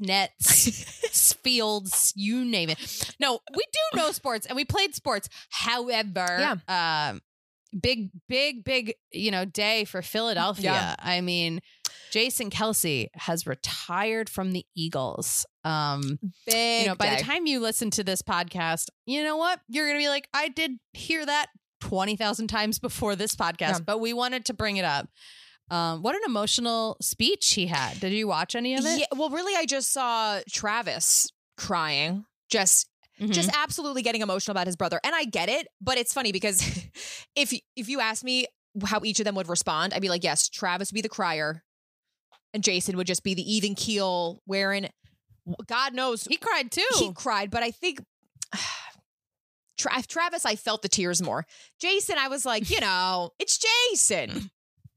nets, fields, you name it. No, we do know sports and we played sports. However, um, big, big, big, you know, day for Philadelphia. Yeah. I mean, Jason Kelsey has retired from the Eagles. Um, Big you know, by day. the time you listen to this podcast, you know what? You're going to be like, I did hear that twenty thousand times before this podcast, Yeah. but we wanted to bring it up. Um, what an emotional speech he had. Did you watch any of it? Yeah, well, really, I just saw Travis crying, just Mhm. just absolutely getting emotional about his brother. And I get it, but it's funny because if if you ask me how each of them would respond, I'd be like, yes, Travis would be the crier and Jason would just be the even keel wearing, God knows, He cried too. he cried. But I think Tra- Travis, I felt the tears more. Jason, I was like, you know, it's Jason.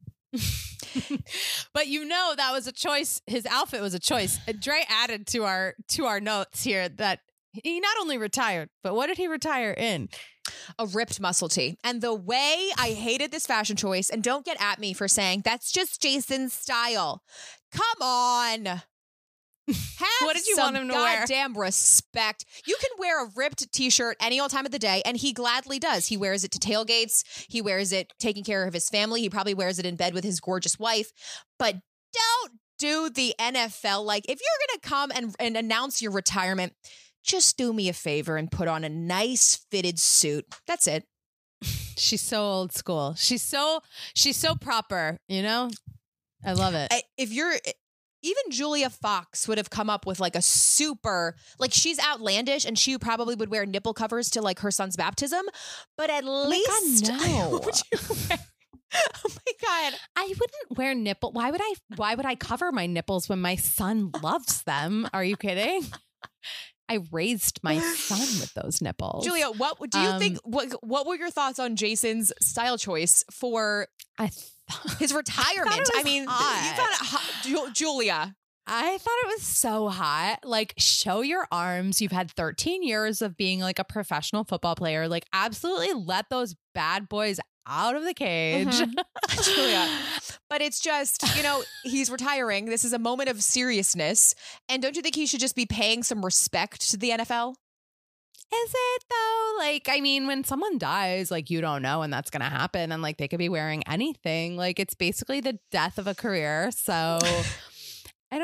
But you know that was a choice. His outfit was a choice. And Dre added to our to our notes here that he not only retired, but what did he retire in? A ripped muscle tee. And the way I hated this fashion choice, and don't get at me for saying that's just Jason's style. Come on. Have What did you some want him to wear? goddamn respect. You can wear a ripped t-shirt any old time of the day, and he gladly does. He wears it to tailgates. He wears it taking care of his family. He probably wears it in bed with his gorgeous wife. But don't do the N F L. Like, if you're going to come and, and announce your retirement, just do me a favor and put on a nice fitted suit. That's it. She's so old school. She's so she's so proper, you know? I love it. I- If you're even Julia Fox would have come up with like a super, like she's outlandish and she probably would wear nipple covers to like her son's baptism, but at my least God, no. Would you wear- oh my God. I wouldn't wear nipple. Why would I why would I cover my nipples when my son loves them? Are you kidding? I raised my son with those nipples. Julia, what do you Um, think? What what were your thoughts on Jason's style choice for I th- his retirement? it I, was mean, hot. you found it hot, Ju- Julia. I thought it was so hot. Like, show your arms. You've had thirteen years of being like a professional football player. Like, absolutely let those bad boys out of the cage. Mhm. Julia. But it's just, you know, he's retiring. This is a moment of seriousness. And don't you think he should just be paying some respect to the N F L? Is it though? Like, I mean, when someone dies, like you don't know when that's going to happen. And like they could be wearing anything. Like it's basically the death of a career. So I don't know.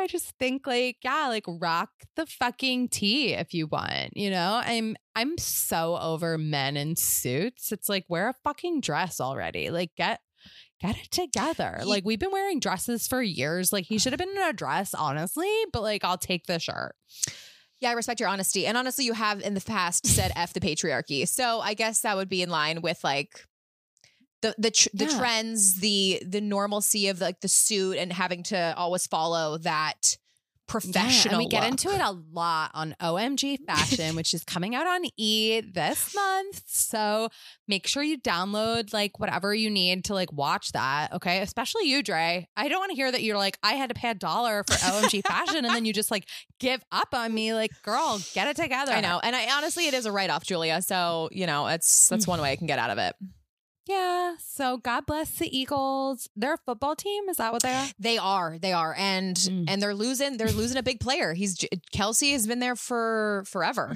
I just think like, yeah, like rock the fucking tee if you want, you know? I'm I'm so over men in suits. It's like, wear a fucking dress already. Like get get it together. Like we've been wearing dresses for years. Like he should have been in a dress, honestly, but like I'll take the shirt. Yeah, I respect your honesty. And honestly, you have in the past said F the patriarchy. So I guess that would be in line with like the the tr- the Yeah. trends, the the normalcy of like the suit and having to always follow that professional Yeah, and we get look. into it a lot on O M G Fashion, which is coming out on E this month. So make sure you download like whatever you need to like watch that. Okay. Especially you, Dre. I don't want to hear that you're like, I had to pay a dollar for O M G Fashion. And then you just like give up on me. Like, girl, get it together. I know. And I honestly, it is a write-off, Julia. So, you know, it's that's one way I can get out of it. Yeah. So God bless the Eagles. They're a football team. Is that what they are? They are, they are, and Mm. and they're losing. They're losing a big player. He's Kelsey has been there for forever.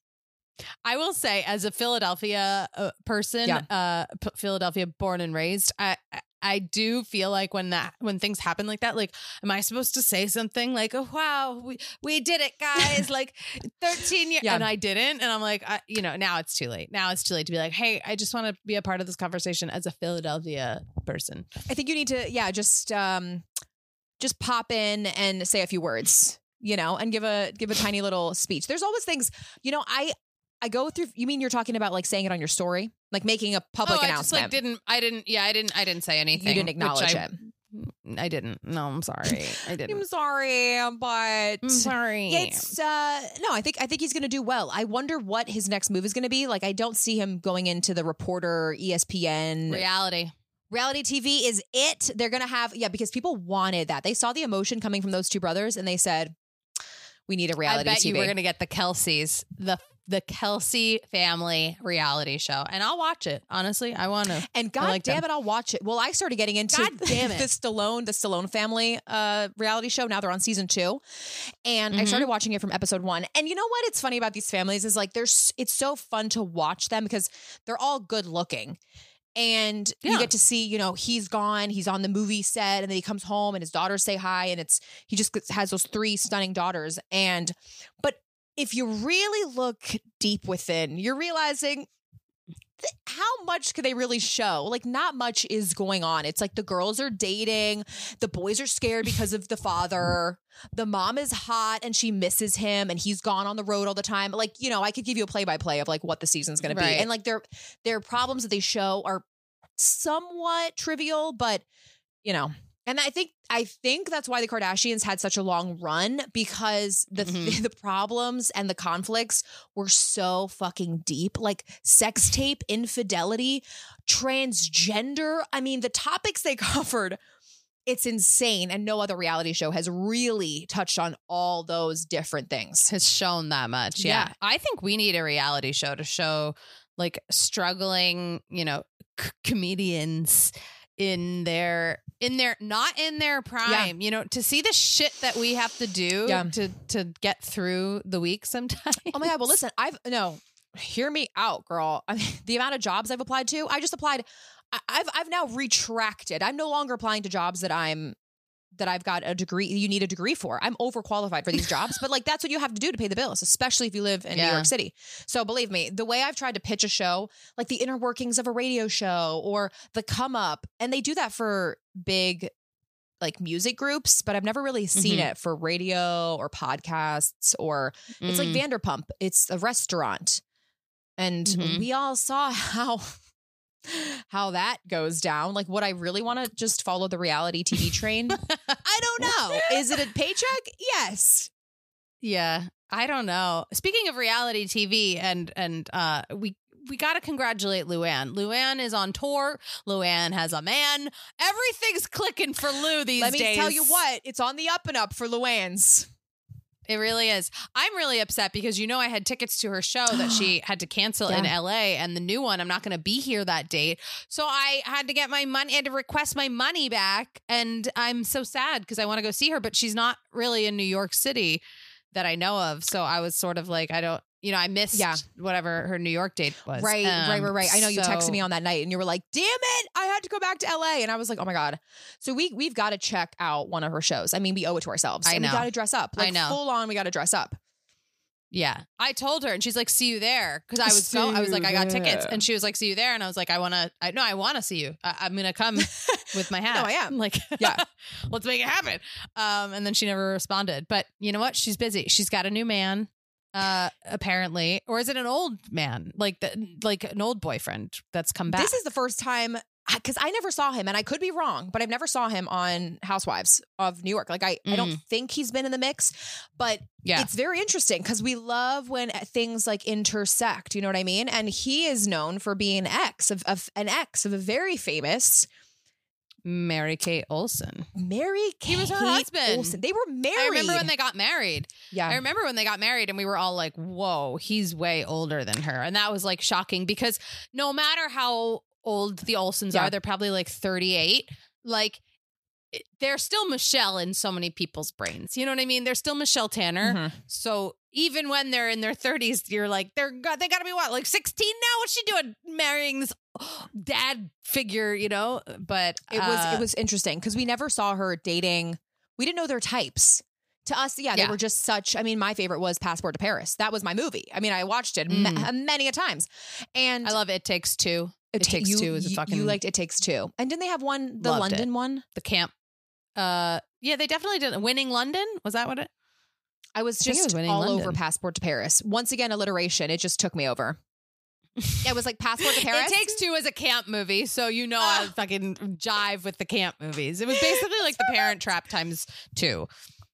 I will say, as a Philadelphia uh, person, Yeah. uh, P- Philadelphia born and raised, I I- I do feel like when that when things happen like that, like, am I supposed to say something like, "Oh wow, we we did it, guys!" Like thirteen years, Yeah. and I didn't, and I'm like, I, you know, now it's too late. Now it's too late to be like, "Hey, I just want to be a part of this conversation as a Philadelphia person." I think you need to, yeah, just um, just pop in and say a few words, you know, and give a give a tiny little speech. There's always things, you know, I I go through. You mean you're talking about like saying it on your story, like making a public oh, I just announcement? like didn't. I didn't. Yeah, I didn't. I didn't say anything. You didn't which acknowledge I, it. I didn't. No, I'm sorry. I didn't. I'm sorry, but I'm sorry. It's uh no, I think I think he's gonna do well. I wonder what his next move is gonna be. Like I don't see him going into the reporter, E S P N. reality. Reality T V is it. They're gonna have yeah, because people wanted that. They saw the emotion coming from those two brothers and they said, we need a reality I bet T V. you we're gonna get the Kelseys, the the Kelsey family reality show, and I'll watch it. Honestly, I want to. And God like damn them. it, I'll watch it. Well, I started getting into God damn it. the Stallone, the Stallone family uh, reality show. Now they're on season two. And I Mhm. started watching it from episode one. And you know what? It's funny about these families is like, there's, it's so fun to watch them because they're all good looking. And you Yeah. get to see, you know, he's gone, he's on the movie set, and then he comes home and his daughters say hi. And it's, he just has those three stunning daughters. And, but if you really look deep within, you're realizing th- how much could they really show? Like, not much is going on. It's like the girls are dating, the boys are scared because of the father, the mom is hot and she misses him, and he's gone on the road all the time. Like, you know, I could give you a play by play of like what the season's going to be, Right. and like their their problems that they show are somewhat trivial, but you know. And I think I think that's why the Kardashians had such a long run, because the Mhm. the problems and the conflicts were so fucking deep. Like sex tape, infidelity, transgender. I mean, the topics they covered, it's insane. And no other reality show has really touched on all those different things. Has shown that much. Yeah. Yeah. I think we need a reality show to show like struggling, you know, c- comedians in their in their not in their prime, you know, to see the shit that we have to do Yeah. to to get through the week sometimes. Oh my God. Well, listen, I've no, hear me out, girl. I mean, the amount of jobs I've applied to, I just applied. I- I've I've now retracted. I'm no longer applying to jobs that I'm that I've got a degree. You need a degree for. I'm overqualified for these jobs, but like that's what you have to do to pay the bills, especially if you live in New Yeah. York City. So believe me, the way I've tried to pitch a show, like the inner workings of a radio show or the come up, and they do that for big like music groups, but I've never really seen Mhm. it for radio or podcasts or it's like Mm. Vanderpump. It's a restaurant. And Mhm. we all saw how how that goes down. Like, would I really want to just follow the reality T V train? I don't know. Is it a paycheck? Yes. Yeah, I don't know. Speaking of reality T V, and and uh, we we got to congratulate Luann. Luann is on tour. Luann has a man. Everything's clicking for Lou these Let me days. tell you what, it's on the up and up for Luann's. It really is. I'm really upset because, you know, I had tickets to her show that she had to cancel in Yeah. L A, and the new one, I'm not going to be here that date. So I had to get my money, I had to request my money back. And I'm so sad because I want to go see her, but she's not really in New York City that I know of. So I was sort of like, I don't, you know, I missed Yeah. whatever her New York date was. Right, right, Um, right, right. I know you so- texted me on that night and you were like, damn it, I had to go back to L A. And I was like, oh my God. So we, we've got to check out one of her shows. I mean, we owe it to ourselves. I And know. we got to dress up. I Like, know. full on, we got to dress up. Yeah. I told her and she's like, see you there. Cause I was See go I was like, you I got tickets. there. And she was like, see you there. And I was like, I want to, I no, I want to see you. I, I'm going to come with my hat. No, I am. Like, Yeah. let's make it happen. Um, and then she never responded, but you know what? She's busy. She's got a new man, uh, apparently, or is it an old man? Like the, like an old boyfriend that's come back. This is the first time because I never saw him, and I could be wrong, but I've never saw him on Housewives of New York. Like I, I don't think he's been in the mix, but yeah. it's very interesting because we love when things like intersect. You know what I mean? And he is known for being an ex of, of an ex of a very famous Mary Kate Olsen. Mary Kate. He was her husband. Olsen. They were married. I remember when they got married. Yeah. I remember when they got married and we were all like, whoa, he's way older than her. And that was like shocking because no matter how old the Olsens Yeah. are, they're probably like thirty-eight. Like it- they're still Michelle in so many people's brains. You know what I mean? They're still Michelle Tanner. Mhm. So even when they're in their thirties, you're like, they're got they got to be what, like sixteen now? What's she doing marrying this dad figure, you know? But It was uh, it was interesting because we never saw her dating. We didn't know their types. To us, yeah, they Yeah. were just such. I mean, my favorite was Passport to Paris. That was my movie. I mean, I watched it ma- many a times, and I love It Takes Two. It, Ta- Takes you, Two is a you- fucking You liked It Takes Two, and didn't they have one? The Loved London it. one. the camp. Uh, yeah, they definitely did. Winning London, was that what it? I was I think it just was Winning all London. over Passport to Paris. Once again, alliteration. It just took me over. It was like Passport to Paris. It Takes Two is a camp movie, so you know I fucking jive with the camp movies. It was basically like The Parent Trap times two.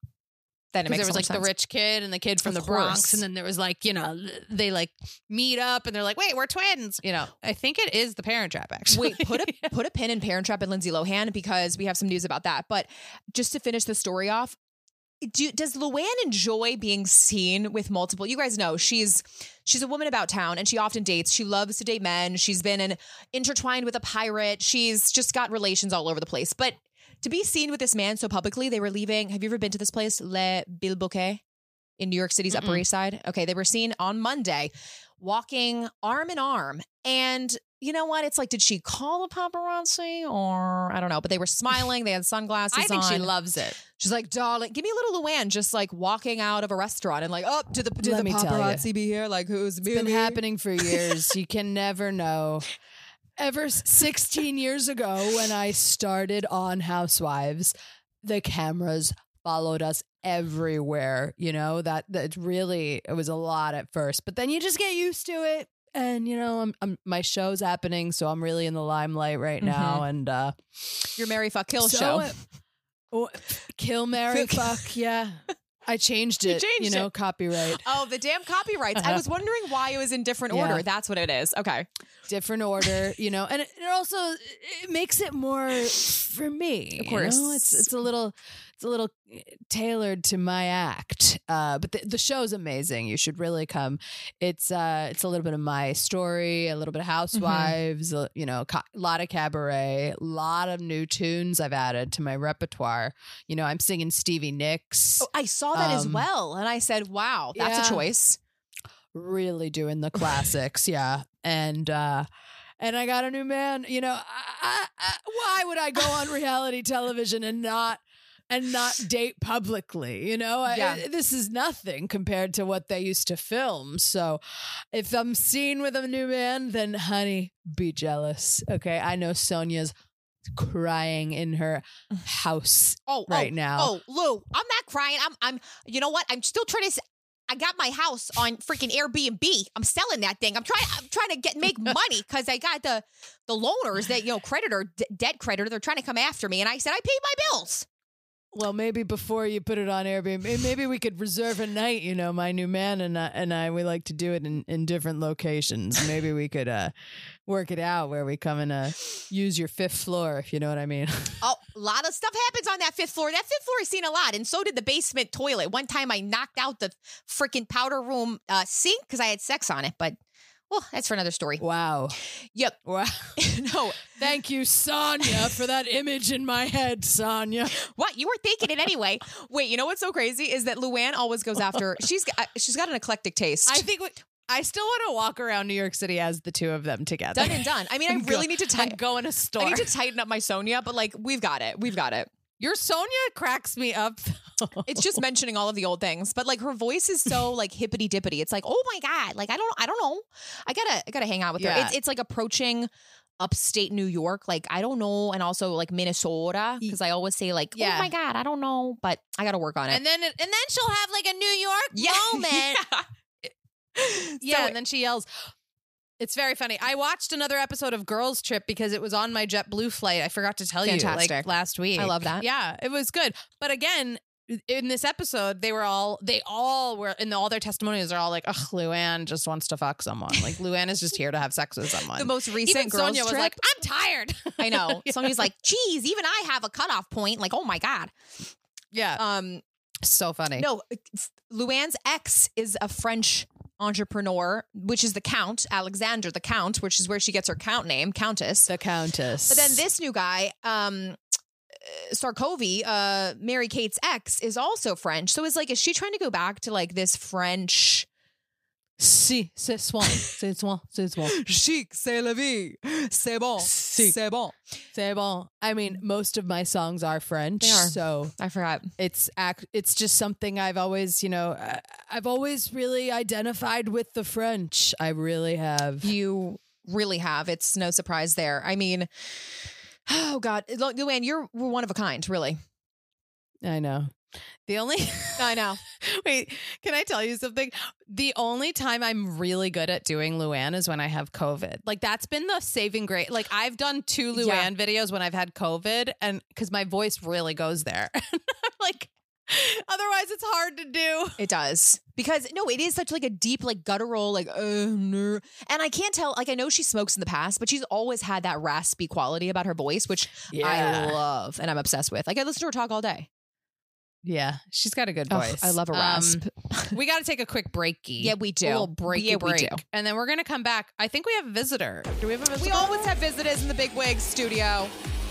Then it Because makes there was so like much the sense. rich kid and the kid from Of the Bronx, course. and then there was like you know they like meet up and they're like, wait, we're twins. You know, I think it is The Parent Trap actually. Wait, put a put a pin in Parent Trap and Lindsay Lohan because we have some news about that. But just to finish the story off, do, does Luann enjoy being seen with multiple? You guys know she's she's a woman about town and she often dates. She loves to date men. She's been in, intertwined with a pirate. She's just got relations all over the place. But to be seen with this man so publicly, they were leaving. Have you ever been to this place, Le Bilboquet, in New York City's Upper Mm-mm. East Side? Okay, they were seen on Monday walking arm in arm. And you know what? It's like, did she call the paparazzi or I don't know, but they were smiling. They had sunglasses I think on. she loves it. She's like, darling, give me a little Luann, just like walking out of a restaurant and like, oh, did the, did Let the me tell ya. paparazzi be here? Like, who's It's been happening for years. You can never know. Ever s- sixteen years ago, when I started on Housewives, the cameras followed us everywhere. You know that that really it was a lot at first, but then you just get used to it. And you know, I'm, I'm my show's happening, so I'm really in the limelight right now. And uh, Your Mary Fuck Kill so show. it- oh, kill, marry, fuck. Yeah, I changed You it. You, changed know, it. copyright. Oh, the damn copyrights. I was wondering why it was in different order. Yeah. That's what it is. Okay. Different order, you know, and it, it also it makes it more for me. Of course. you know? it's it's a little it's a little tailored to my act. Uh, but the, the show's amazing. You should really come. It's uh it's a little bit of my story, a little bit of Housewives, uh, you know, a lot of cabaret, a lot of new tunes I've added to my repertoire. You know, I'm singing Stevie Nicks. Oh, I saw that as Um, well. And I said, wow, that's yeah. a choice. Really doing the classics, yeah. And uh and I got a new man. You know, I, I, I, why would I go on reality television and not and not date publicly? You know, I- Yeah. I, this is nothing compared to what they used to film. So, if I'm seen with a new man, then honey, be jealous. Okay, I know Sonia's crying in her house Oh, right oh, now. Oh, Lou, I'm not crying. I'm, I'm, you know what? I'm still trying to, s- I got my house on freaking Airbnb. I'm selling that thing. I'm trying, I'm trying to get, make money because I got the, the loaners that, you know, creditor, d- debt creditor, they're trying to come after me. And I said, I paid my bills. Well, maybe before you put it on Airbnb, maybe we could reserve a night. You know, my new man and I, and I, we like to do it in, in different locations. Maybe we could uh, work it out where we come and uh, use your fifth floor, if you know what I mean. Oh, a lot of stuff happens on that fifth floor. That fifth floor has seen a lot. And so did the basement toilet. One time I knocked out the freaking powder room uh, sink because I had sex on it, but Well, that's for another story. Wow. Yep. Wow. No. Thank you, Sonia, for that image in my head, Sonia. What? You were thinking it anyway. Wait, you know what's so crazy is that Luann always goes after, she's got, she's got an eclectic taste. I think we, I still want to walk around New York City as the two of them together. Done and done. I mean, I I'm really go- need to I'm tighten. going to store. I need to tighten up my Sonia, but like, we've got it. We've got it. Your Sonia cracks me up. It's just mentioning all of the old things, but like her voice is so like hippity dippity. It's like, oh my God. Like, I don't, I don't know. I gotta, I gotta hang out with her. Yeah. It's, it's like approaching upstate New York. Like, I don't know. And also like Minnesota. Cause I always say like, Yeah. oh my God, I don't know, but I gotta work on it. And then and then she'll have like a New York Yeah. moment. Yeah. Yeah, So- and then she yells. It's very funny. I watched another episode of Girls Trip because it was on my JetBlue flight. I forgot to tell you Fantastic. like last week. I love that. Yeah, it was good. But again, in this episode, they were all they all were in all their testimonials are all like, "Ugh, Luann just wants to fuck someone. Like Luann is just here to have sex with someone." the most recent Even girls Sonia was trip. like, "I'm tired." I know. Yeah. Sonia's like, geez, even I have a cutoff point. Like, oh my God. Yeah, Um, so funny. no, Luann's ex is a French entrepreneur, which is the Count, Alexander the Count, which is where she gets her Count name, Countess. the Countess. But then this new guy, um, Sarkozy, uh, Mary Kate's ex, is also French. So it's like, is she trying to go back to like this French? Si, c'est soin, c'est soin, c'est soin. Chic, c'est la vie. C'est bon. Si. C'est bon. C'est bon. I mean, most of my songs are French, They are. so I forgot. it's act. It's just something I've always, you know, uh, I've always really identified with the French. I really have. You really have. It's no surprise there. I mean, oh God, Lu- Luann, you're one of a kind, really. I know. The only I know. wait, can I tell you something? The only time I'm really good at doing Luann is when I have COVID. Like that's been the saving grace. Like I've done two Luann Yeah. videos when I've had COVID, and because my voice really goes there. I'm like, otherwise it's hard to do. It does. Because no, it is such like a deep, like guttural, like, uh, no. And I can't tell, like, I know she smokes in the past, but she's always had that raspy quality about her voice, which I Yeah. love and I'm obsessed with. Like, I listen to her talk all day. Yeah, she's got a good Ugh, voice. I love a rasp. Um, we got to take a quick breaky. Yeah, we do. A little breaky Yeah, we break. do. And then we're going to come back. I think we have a visitor. Do we have a visitor? We always have visitors in the Big Wigs studio.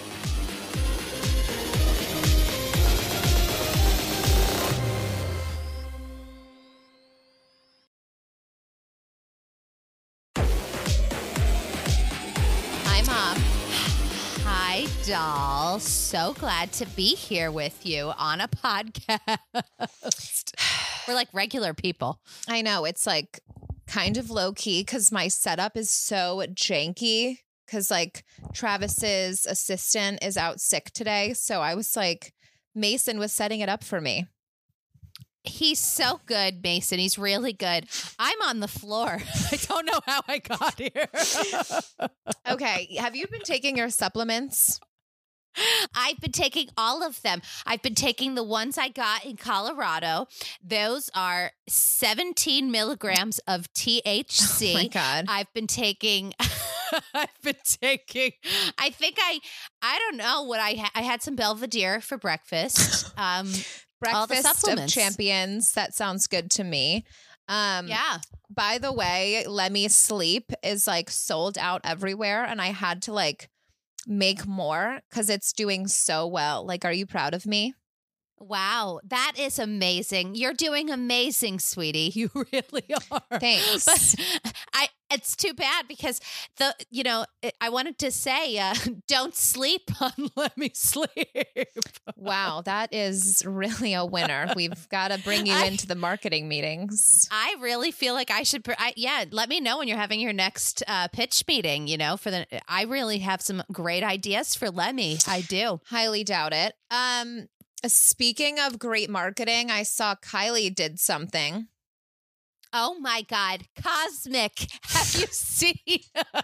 Hi, Mom. Hi, doll. So glad to be here with you on a podcast. We're like regular people. I know. It's like kind of low key because my setup is so janky because like Travis's assistant is out sick today. So I was like, Mason was setting it up for me. He's so good, Mason. He's really good. I'm on the floor. I don't know how I got here. Okay. Have you been taking your supplements? I've been taking all of them. I've been taking the ones I got in Colorado. Those are seventeen milligrams of T H C. Oh my God. I've been taking. I've been taking. I think I. I don't know what I. Ha- I had some Belvedere for breakfast. Um, all the Breakfast of supplements. Champions. That sounds good to me. Um, yeah. By the way, Let Me Sleep is like sold out everywhere, and I had to like make more because it's doing so well. Like, are you proud of me? Wow, that is amazing. You're doing amazing, sweetie. You really are. Thanks. But I, it's too bad because the, you know, I wanted to say, uh, don't sleep on Let Me Sleep. Wow, that is really a winner. We've got to bring you I- into the marketing meetings. I really feel like I should, pr- I, yeah, let me know when you're having your next uh, pitch meeting, you know, for the, I really have some great ideas for Lemmy. I do. Highly doubt it. Um, speaking of great marketing, I saw Kylie did something. Oh my God. Cosmic. Have you seen?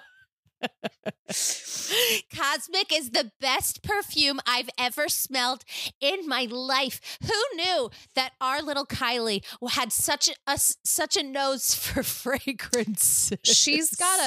Cosmic is the best perfume I've ever smelled in my life. Who knew that our little Kylie had such a, a such a nose for fragrance? She's got a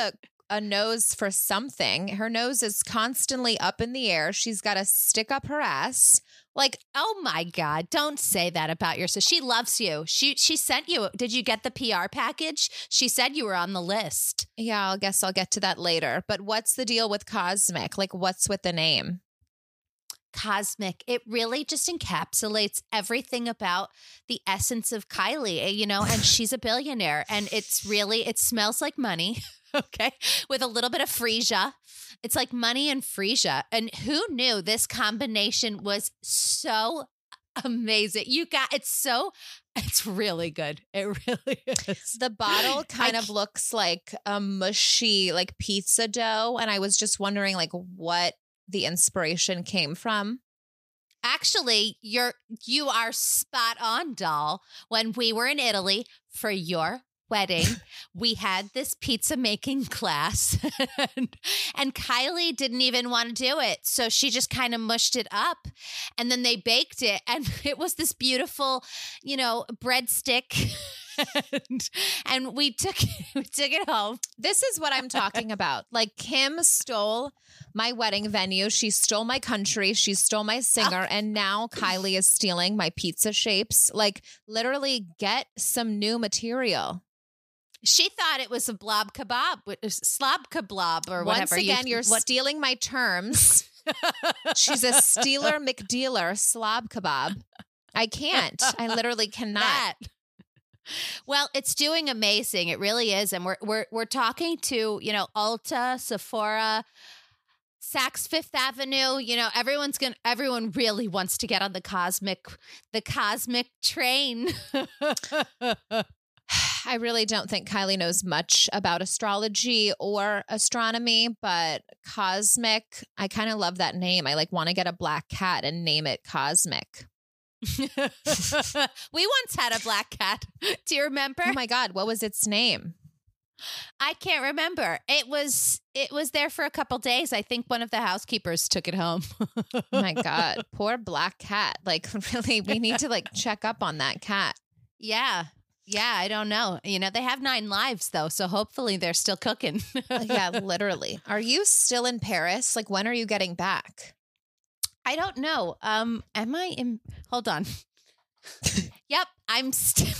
a nose for something. Her nose is constantly up in the air. She's got to stick up her ass. Like, oh my God, don't say that about your sister. She loves you. She she sent you. Did you get the P R package? She said you were on the list. Yeah, I guess I'll get to that later. But what's the deal with Cosmic? Like, what's with the name? Cosmic. It really just encapsulates everything about the essence of Kylie, you know, and she's a billionaire. And it's really, it smells like money. Okay. With a little bit of freesia. It's like money and freesia. And who knew this combination was so amazing? You got, it's so, it's really good. It really is. The bottle kind I, of looks like a mushy, like pizza dough. And I was just wondering, like, what the inspiration came from. Actually, you're, you are spot on, doll. When we were in Italy for your wedding, we had this pizza making class and, and Kylie didn't even want to do it. So she just kind of mushed it up and then they baked it and it was this beautiful, you know, breadstick. and, and we took we took it home. This is what I'm talking about. Like, Kim stole my wedding venue. She stole my country. She stole my singer. Oh. And now Kylie is stealing my pizza shapes. Like, literally get some new material. She thought it was a blob kebab, slob kebab or whatever. Once again, you, you're what? stealing my terms. She's a stealer McDealer slob kebab. I can't. I literally cannot. That. Well, it's doing amazing. It really is. And we're we're we're talking to, you know, Ulta, Sephora, Saks Fifth Avenue. You know, everyone's gonna everyone really wants to get on the cosmic the cosmic train. I really don't think Kylie knows much about astrology or astronomy, but Cosmic, I kind of love that name. I like want to get a black cat and name it Cosmic. We once had a black cat. Do you remember? Oh my God, what was its name? I can't remember. It was it was there for a couple days. I think one of the housekeepers took it home. Oh my God, poor black cat. Like, really, we need to like check up on that cat. Yeah. Yeah, I don't know. You know, they have nine lives, though, so hopefully they're still cooking. Yeah, literally. Are you still in Paris? Like, when are you getting back? I don't know. Um, am I in? Hold on. Yep, I'm still.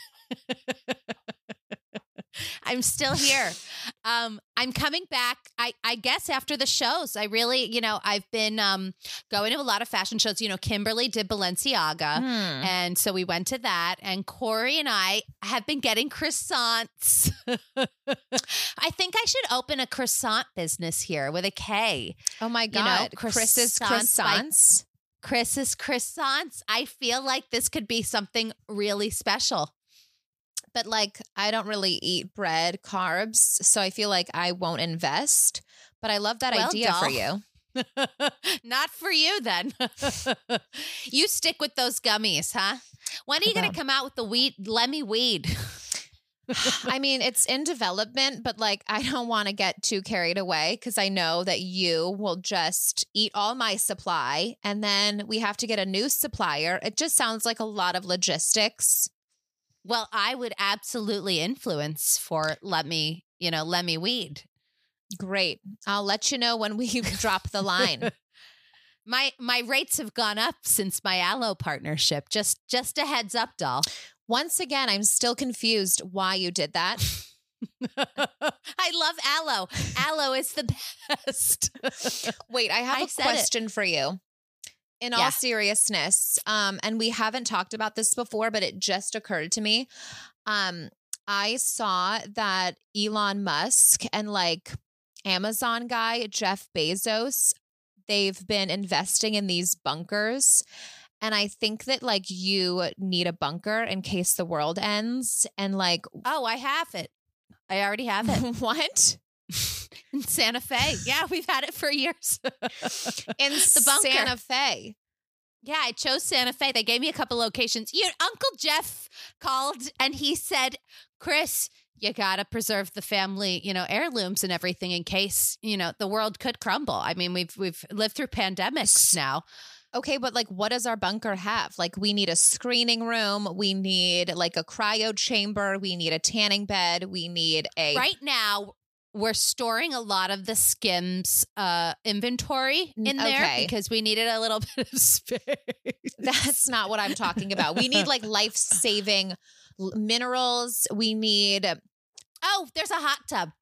I'm still here. Um, I'm coming back. I, I guess after the shows, I really, you know, I've been um, going to a lot of fashion shows. You know, Kimberly did Balenciaga. Hmm. And so we went to that. And Corey and I have been getting croissants. I think I should open a croissant business here with a K. Oh my God. You know, Chris's croissants. Chris's croissants. I feel like this could be something really special. But like, I don't really eat bread, carbs, so I feel like I won't invest. But I love that well, idea doll. for you. Not for you, then. You stick with those gummies, huh? When are you going to come out with the weed, Lemmy weed? I mean, it's in development, but like, I don't want to get too carried away because I know that you will just eat all my supply and then we have to get a new supplier. It just sounds like a lot of logistics. Well, I would absolutely influence for let me, you know, let me weed. Great. I'll let you know when we drop the line. My my rates have gone up since my Aloe partnership. Just just a heads up, doll. Once again, I'm still confused why you did that. I love Aloe. Aloe is the best. Wait, I have I a question it. for you. In yeah. all seriousness, um, and we haven't talked about this before, but it just occurred to me. Um, I saw that Elon Musk and like Amazon guy, Jeff Bezos, they've been investing in these bunkers. And I think that like you need a bunker in case the world ends. And like, oh, I have it. I already have it. What? In Santa Fe. Yeah, we've had it for years. In the bunker. Santa Fe. Yeah, I chose Santa Fe. They gave me a couple locations. You, Uncle Jeff called and he said, Chris, you got to preserve the family, you know, heirlooms and everything in case, you know, the world could crumble. I mean, we've we've lived through pandemics now. Okay, but like, what does our bunker have? Like, we need a screening room. We need like a cryo chamber. We need a tanning bed. We need a... Right now, we're storing a lot of the Skims uh, inventory in there Okay. because we needed a little bit of space. That's not what I'm talking about. We need like life-saving l- minerals. We need Oh, there's a hot tub.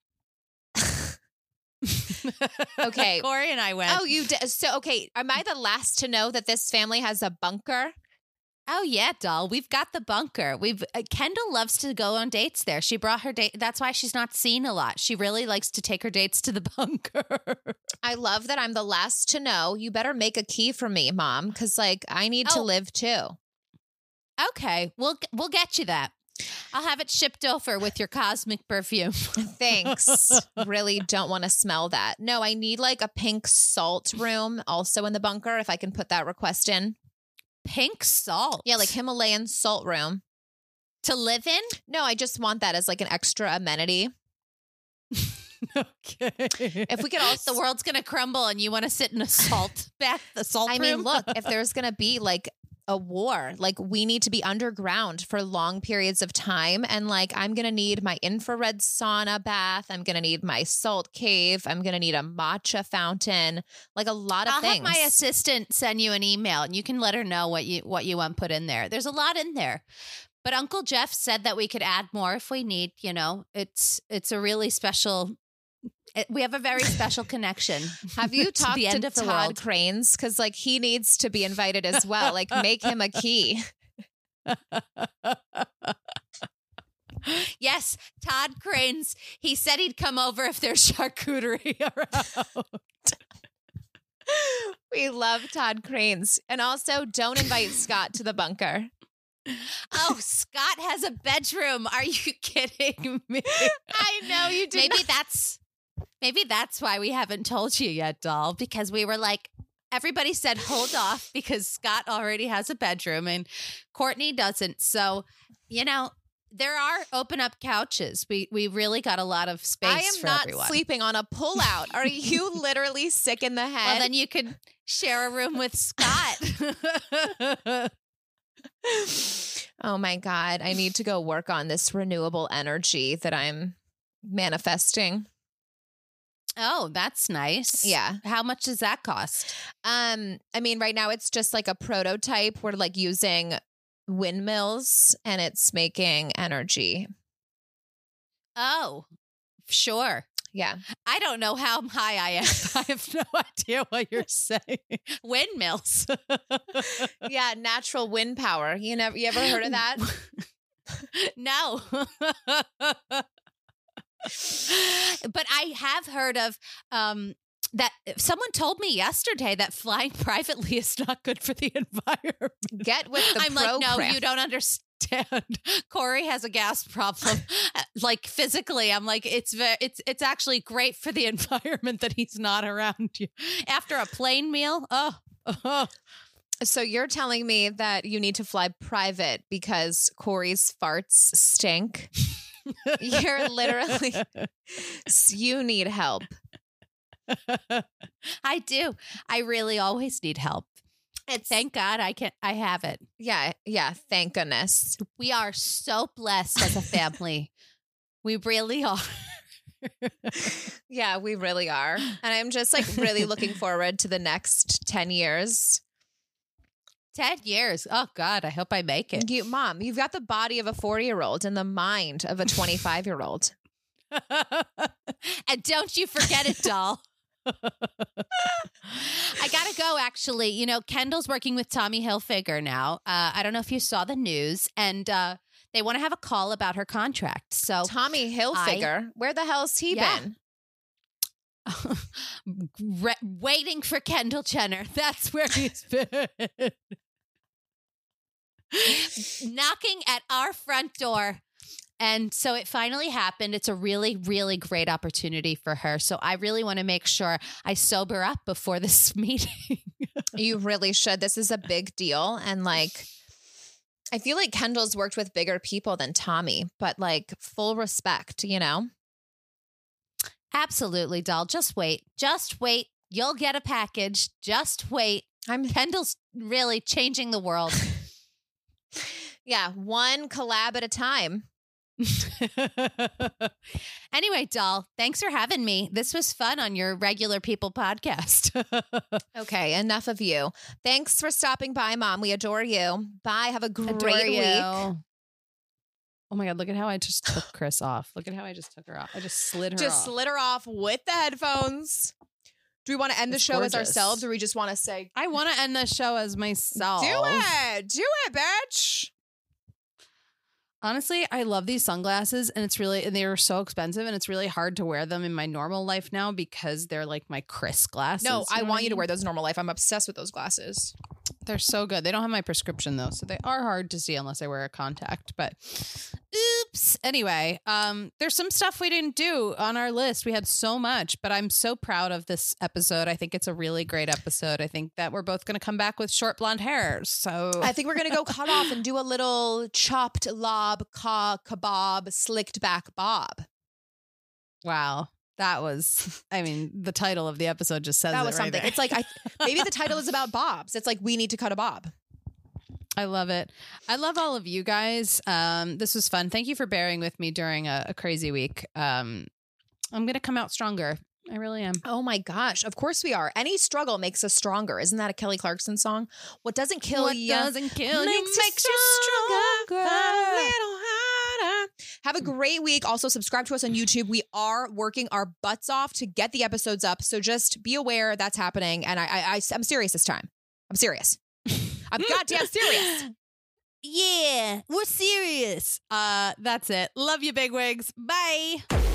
Okay. Corey and I went. Oh, you did. So, okay. Am I the last to know that this family has a bunker? Oh yeah, doll. We've got the bunker. We've uh, Kendall loves to go on dates there. She brought her date. That's why she's not seen a lot. She really likes to take her dates to the bunker. I love that I'm the last to know. You better make a key for me, Mom, because like I need to Oh. live too. Okay, we'll we'll get you that. I'll have it shipped over with your cosmic perfume. Thanks. Really don't want to smell that. No, I need like a pink salt room also in the bunker if I can put that request in. Pink salt. Yeah, like Himalayan salt room. to live in. No, I just want that as like an extra amenity. Okay. If we could also the world's gonna crumble and you want to sit in a salt bath, a salt I room. mean, look, if there's going to be like a war, like we need to be underground for long periods of time. And like, I'm going to need my infrared sauna bath. I'm going to need my salt cave. I'm going to need a matcha fountain, like a lot of I'll things. have my assistant send you an email and you can let her know what you what you want put in there. There's a lot in there. But Uncle Jeff said that we could add more if we need, you know. It's it's a really special it, we have a very special connection. Have you to talked the end to of the Todd world. Cranes? Because like he needs to be invited as well. Like make him a key. Yes, Todd Cranes. He said he'd come over if there's charcuterie around. We love Todd Cranes. And also don't invite Scott to the bunker. Oh, Scott has a bedroom. Are you kidding me? I know you did. Maybe that's maybe that's why we haven't told you yet, doll, because we were like, everybody said hold off because Scott already has a bedroom and Courtney doesn't. So, you know, there are open up couches. We we really got a lot of space I am for not everyone. sleeping on a pullout. Are you literally sick in the head? Well, then you could share a room with Scott. Oh my God. I need to go work on this renewable energy that I'm manifesting. Oh, that's nice. Yeah. How much does that cost? Um, I mean, right now it's just like a prototype. We're like using windmills and it's making energy. Oh, sure. Yeah. I don't know how high I am. I have no idea what you're saying. Windmills. Yeah. Natural wind power. You never, you ever heard of that? No. But I have heard of um, that someone told me yesterday that flying privately is not good for the environment. Get with the I'm like, no, program. you don't understand. Corey has a gas problem. Like physically, I'm like, it's ve- it's it's actually great for the environment that he's not around you. After a plane meal, oh, oh. So you're telling me that you need to fly private because Corey's farts stink? You're literally, you need help. I do. I really always need help. And thank God I can. I have it. Yeah. Yeah. Thank goodness. We are so blessed as a family. We really are. Yeah, we really are. And I'm just like really looking forward to the next ten years. Ten years. Oh God, I hope I make it. You, Mom, you've got the body of a forty year old and the mind of a twenty-five year old. And don't you forget it, doll. I gotta go, actually. You know, Kendall's working with Tommy Hilfiger now. Uh, I don't know if you saw the news, and uh, they want to have a call about her contract. So Tommy Hilfiger, where the hell's he Yeah. been? Re- waiting for Kendall Jenner. That's where he's been. Knocking at our front door. And so it finally happened. It's a really, really great opportunity for her. So I really want to make sure I sober up before this meeting. You really should. This is a big deal. And like, I feel like Kendall's worked with bigger people than Tommy, but like full respect, you know? Absolutely, doll. Just wait. Just wait. You'll get a package. Just wait. I'm Kendall's really changing the world. Yeah, one collab at a time. Anyway, doll, thanks for having me. This was fun on your Regular People podcast. Okay, enough of you. Thanks for stopping by, Mom. We adore you. Bye. Have a great Adore you. week. Oh my God, look at how I just took Chris off. Look at how I just took her off. I just slid her Just off. slid her off with the headphones. Do we want to end It's the show as gorgeous. ourselves, or we just want to say, I want to end the show as myself. do it, do it, bitch? Honestly, I love these sunglasses, and it's really, and they were so expensive, and it's really hard to wear them in my normal life now because they're like my Chris glasses. No, you I know want what you to mean? wear those in normal life. I'm obsessed with those glasses. They're so good. They don't have my prescription though, so they are hard to see unless I wear a contact. But oops. Anyway, um, there's some stuff we didn't do on our list. We had so much, but I'm so proud of this episode. I think it's a really great episode. I think that we're both going to come back with short blonde hair. So I think we're going to go cut off and do a little chopped lob, ka, kebab, slicked back bob. wow. That was, I mean, the title of the episode just says That it was right something. there. It's like, I maybe the title is about bobs. It's like, we need to cut a bob. I love it. I love all of you guys. Um, this was fun. Thank you for bearing with me during a, a crazy week. Um, I'm going to come out stronger. I really am. Oh my gosh. Of course we are. Any struggle makes us stronger. Isn't that a Kelly Clarkson song? What doesn't kill What you doesn't kill you makes makes you you stronger. stronger. A little harder. Have a great week. Also, subscribe to us on YouTube. We are working our butts off to get the episodes up. So just be aware that's happening. And I, I, I I'm serious this time. I'm serious. I'm goddamn serious. Yeah, we're serious. Uh, that's it. Love you, bigwigs. Bye.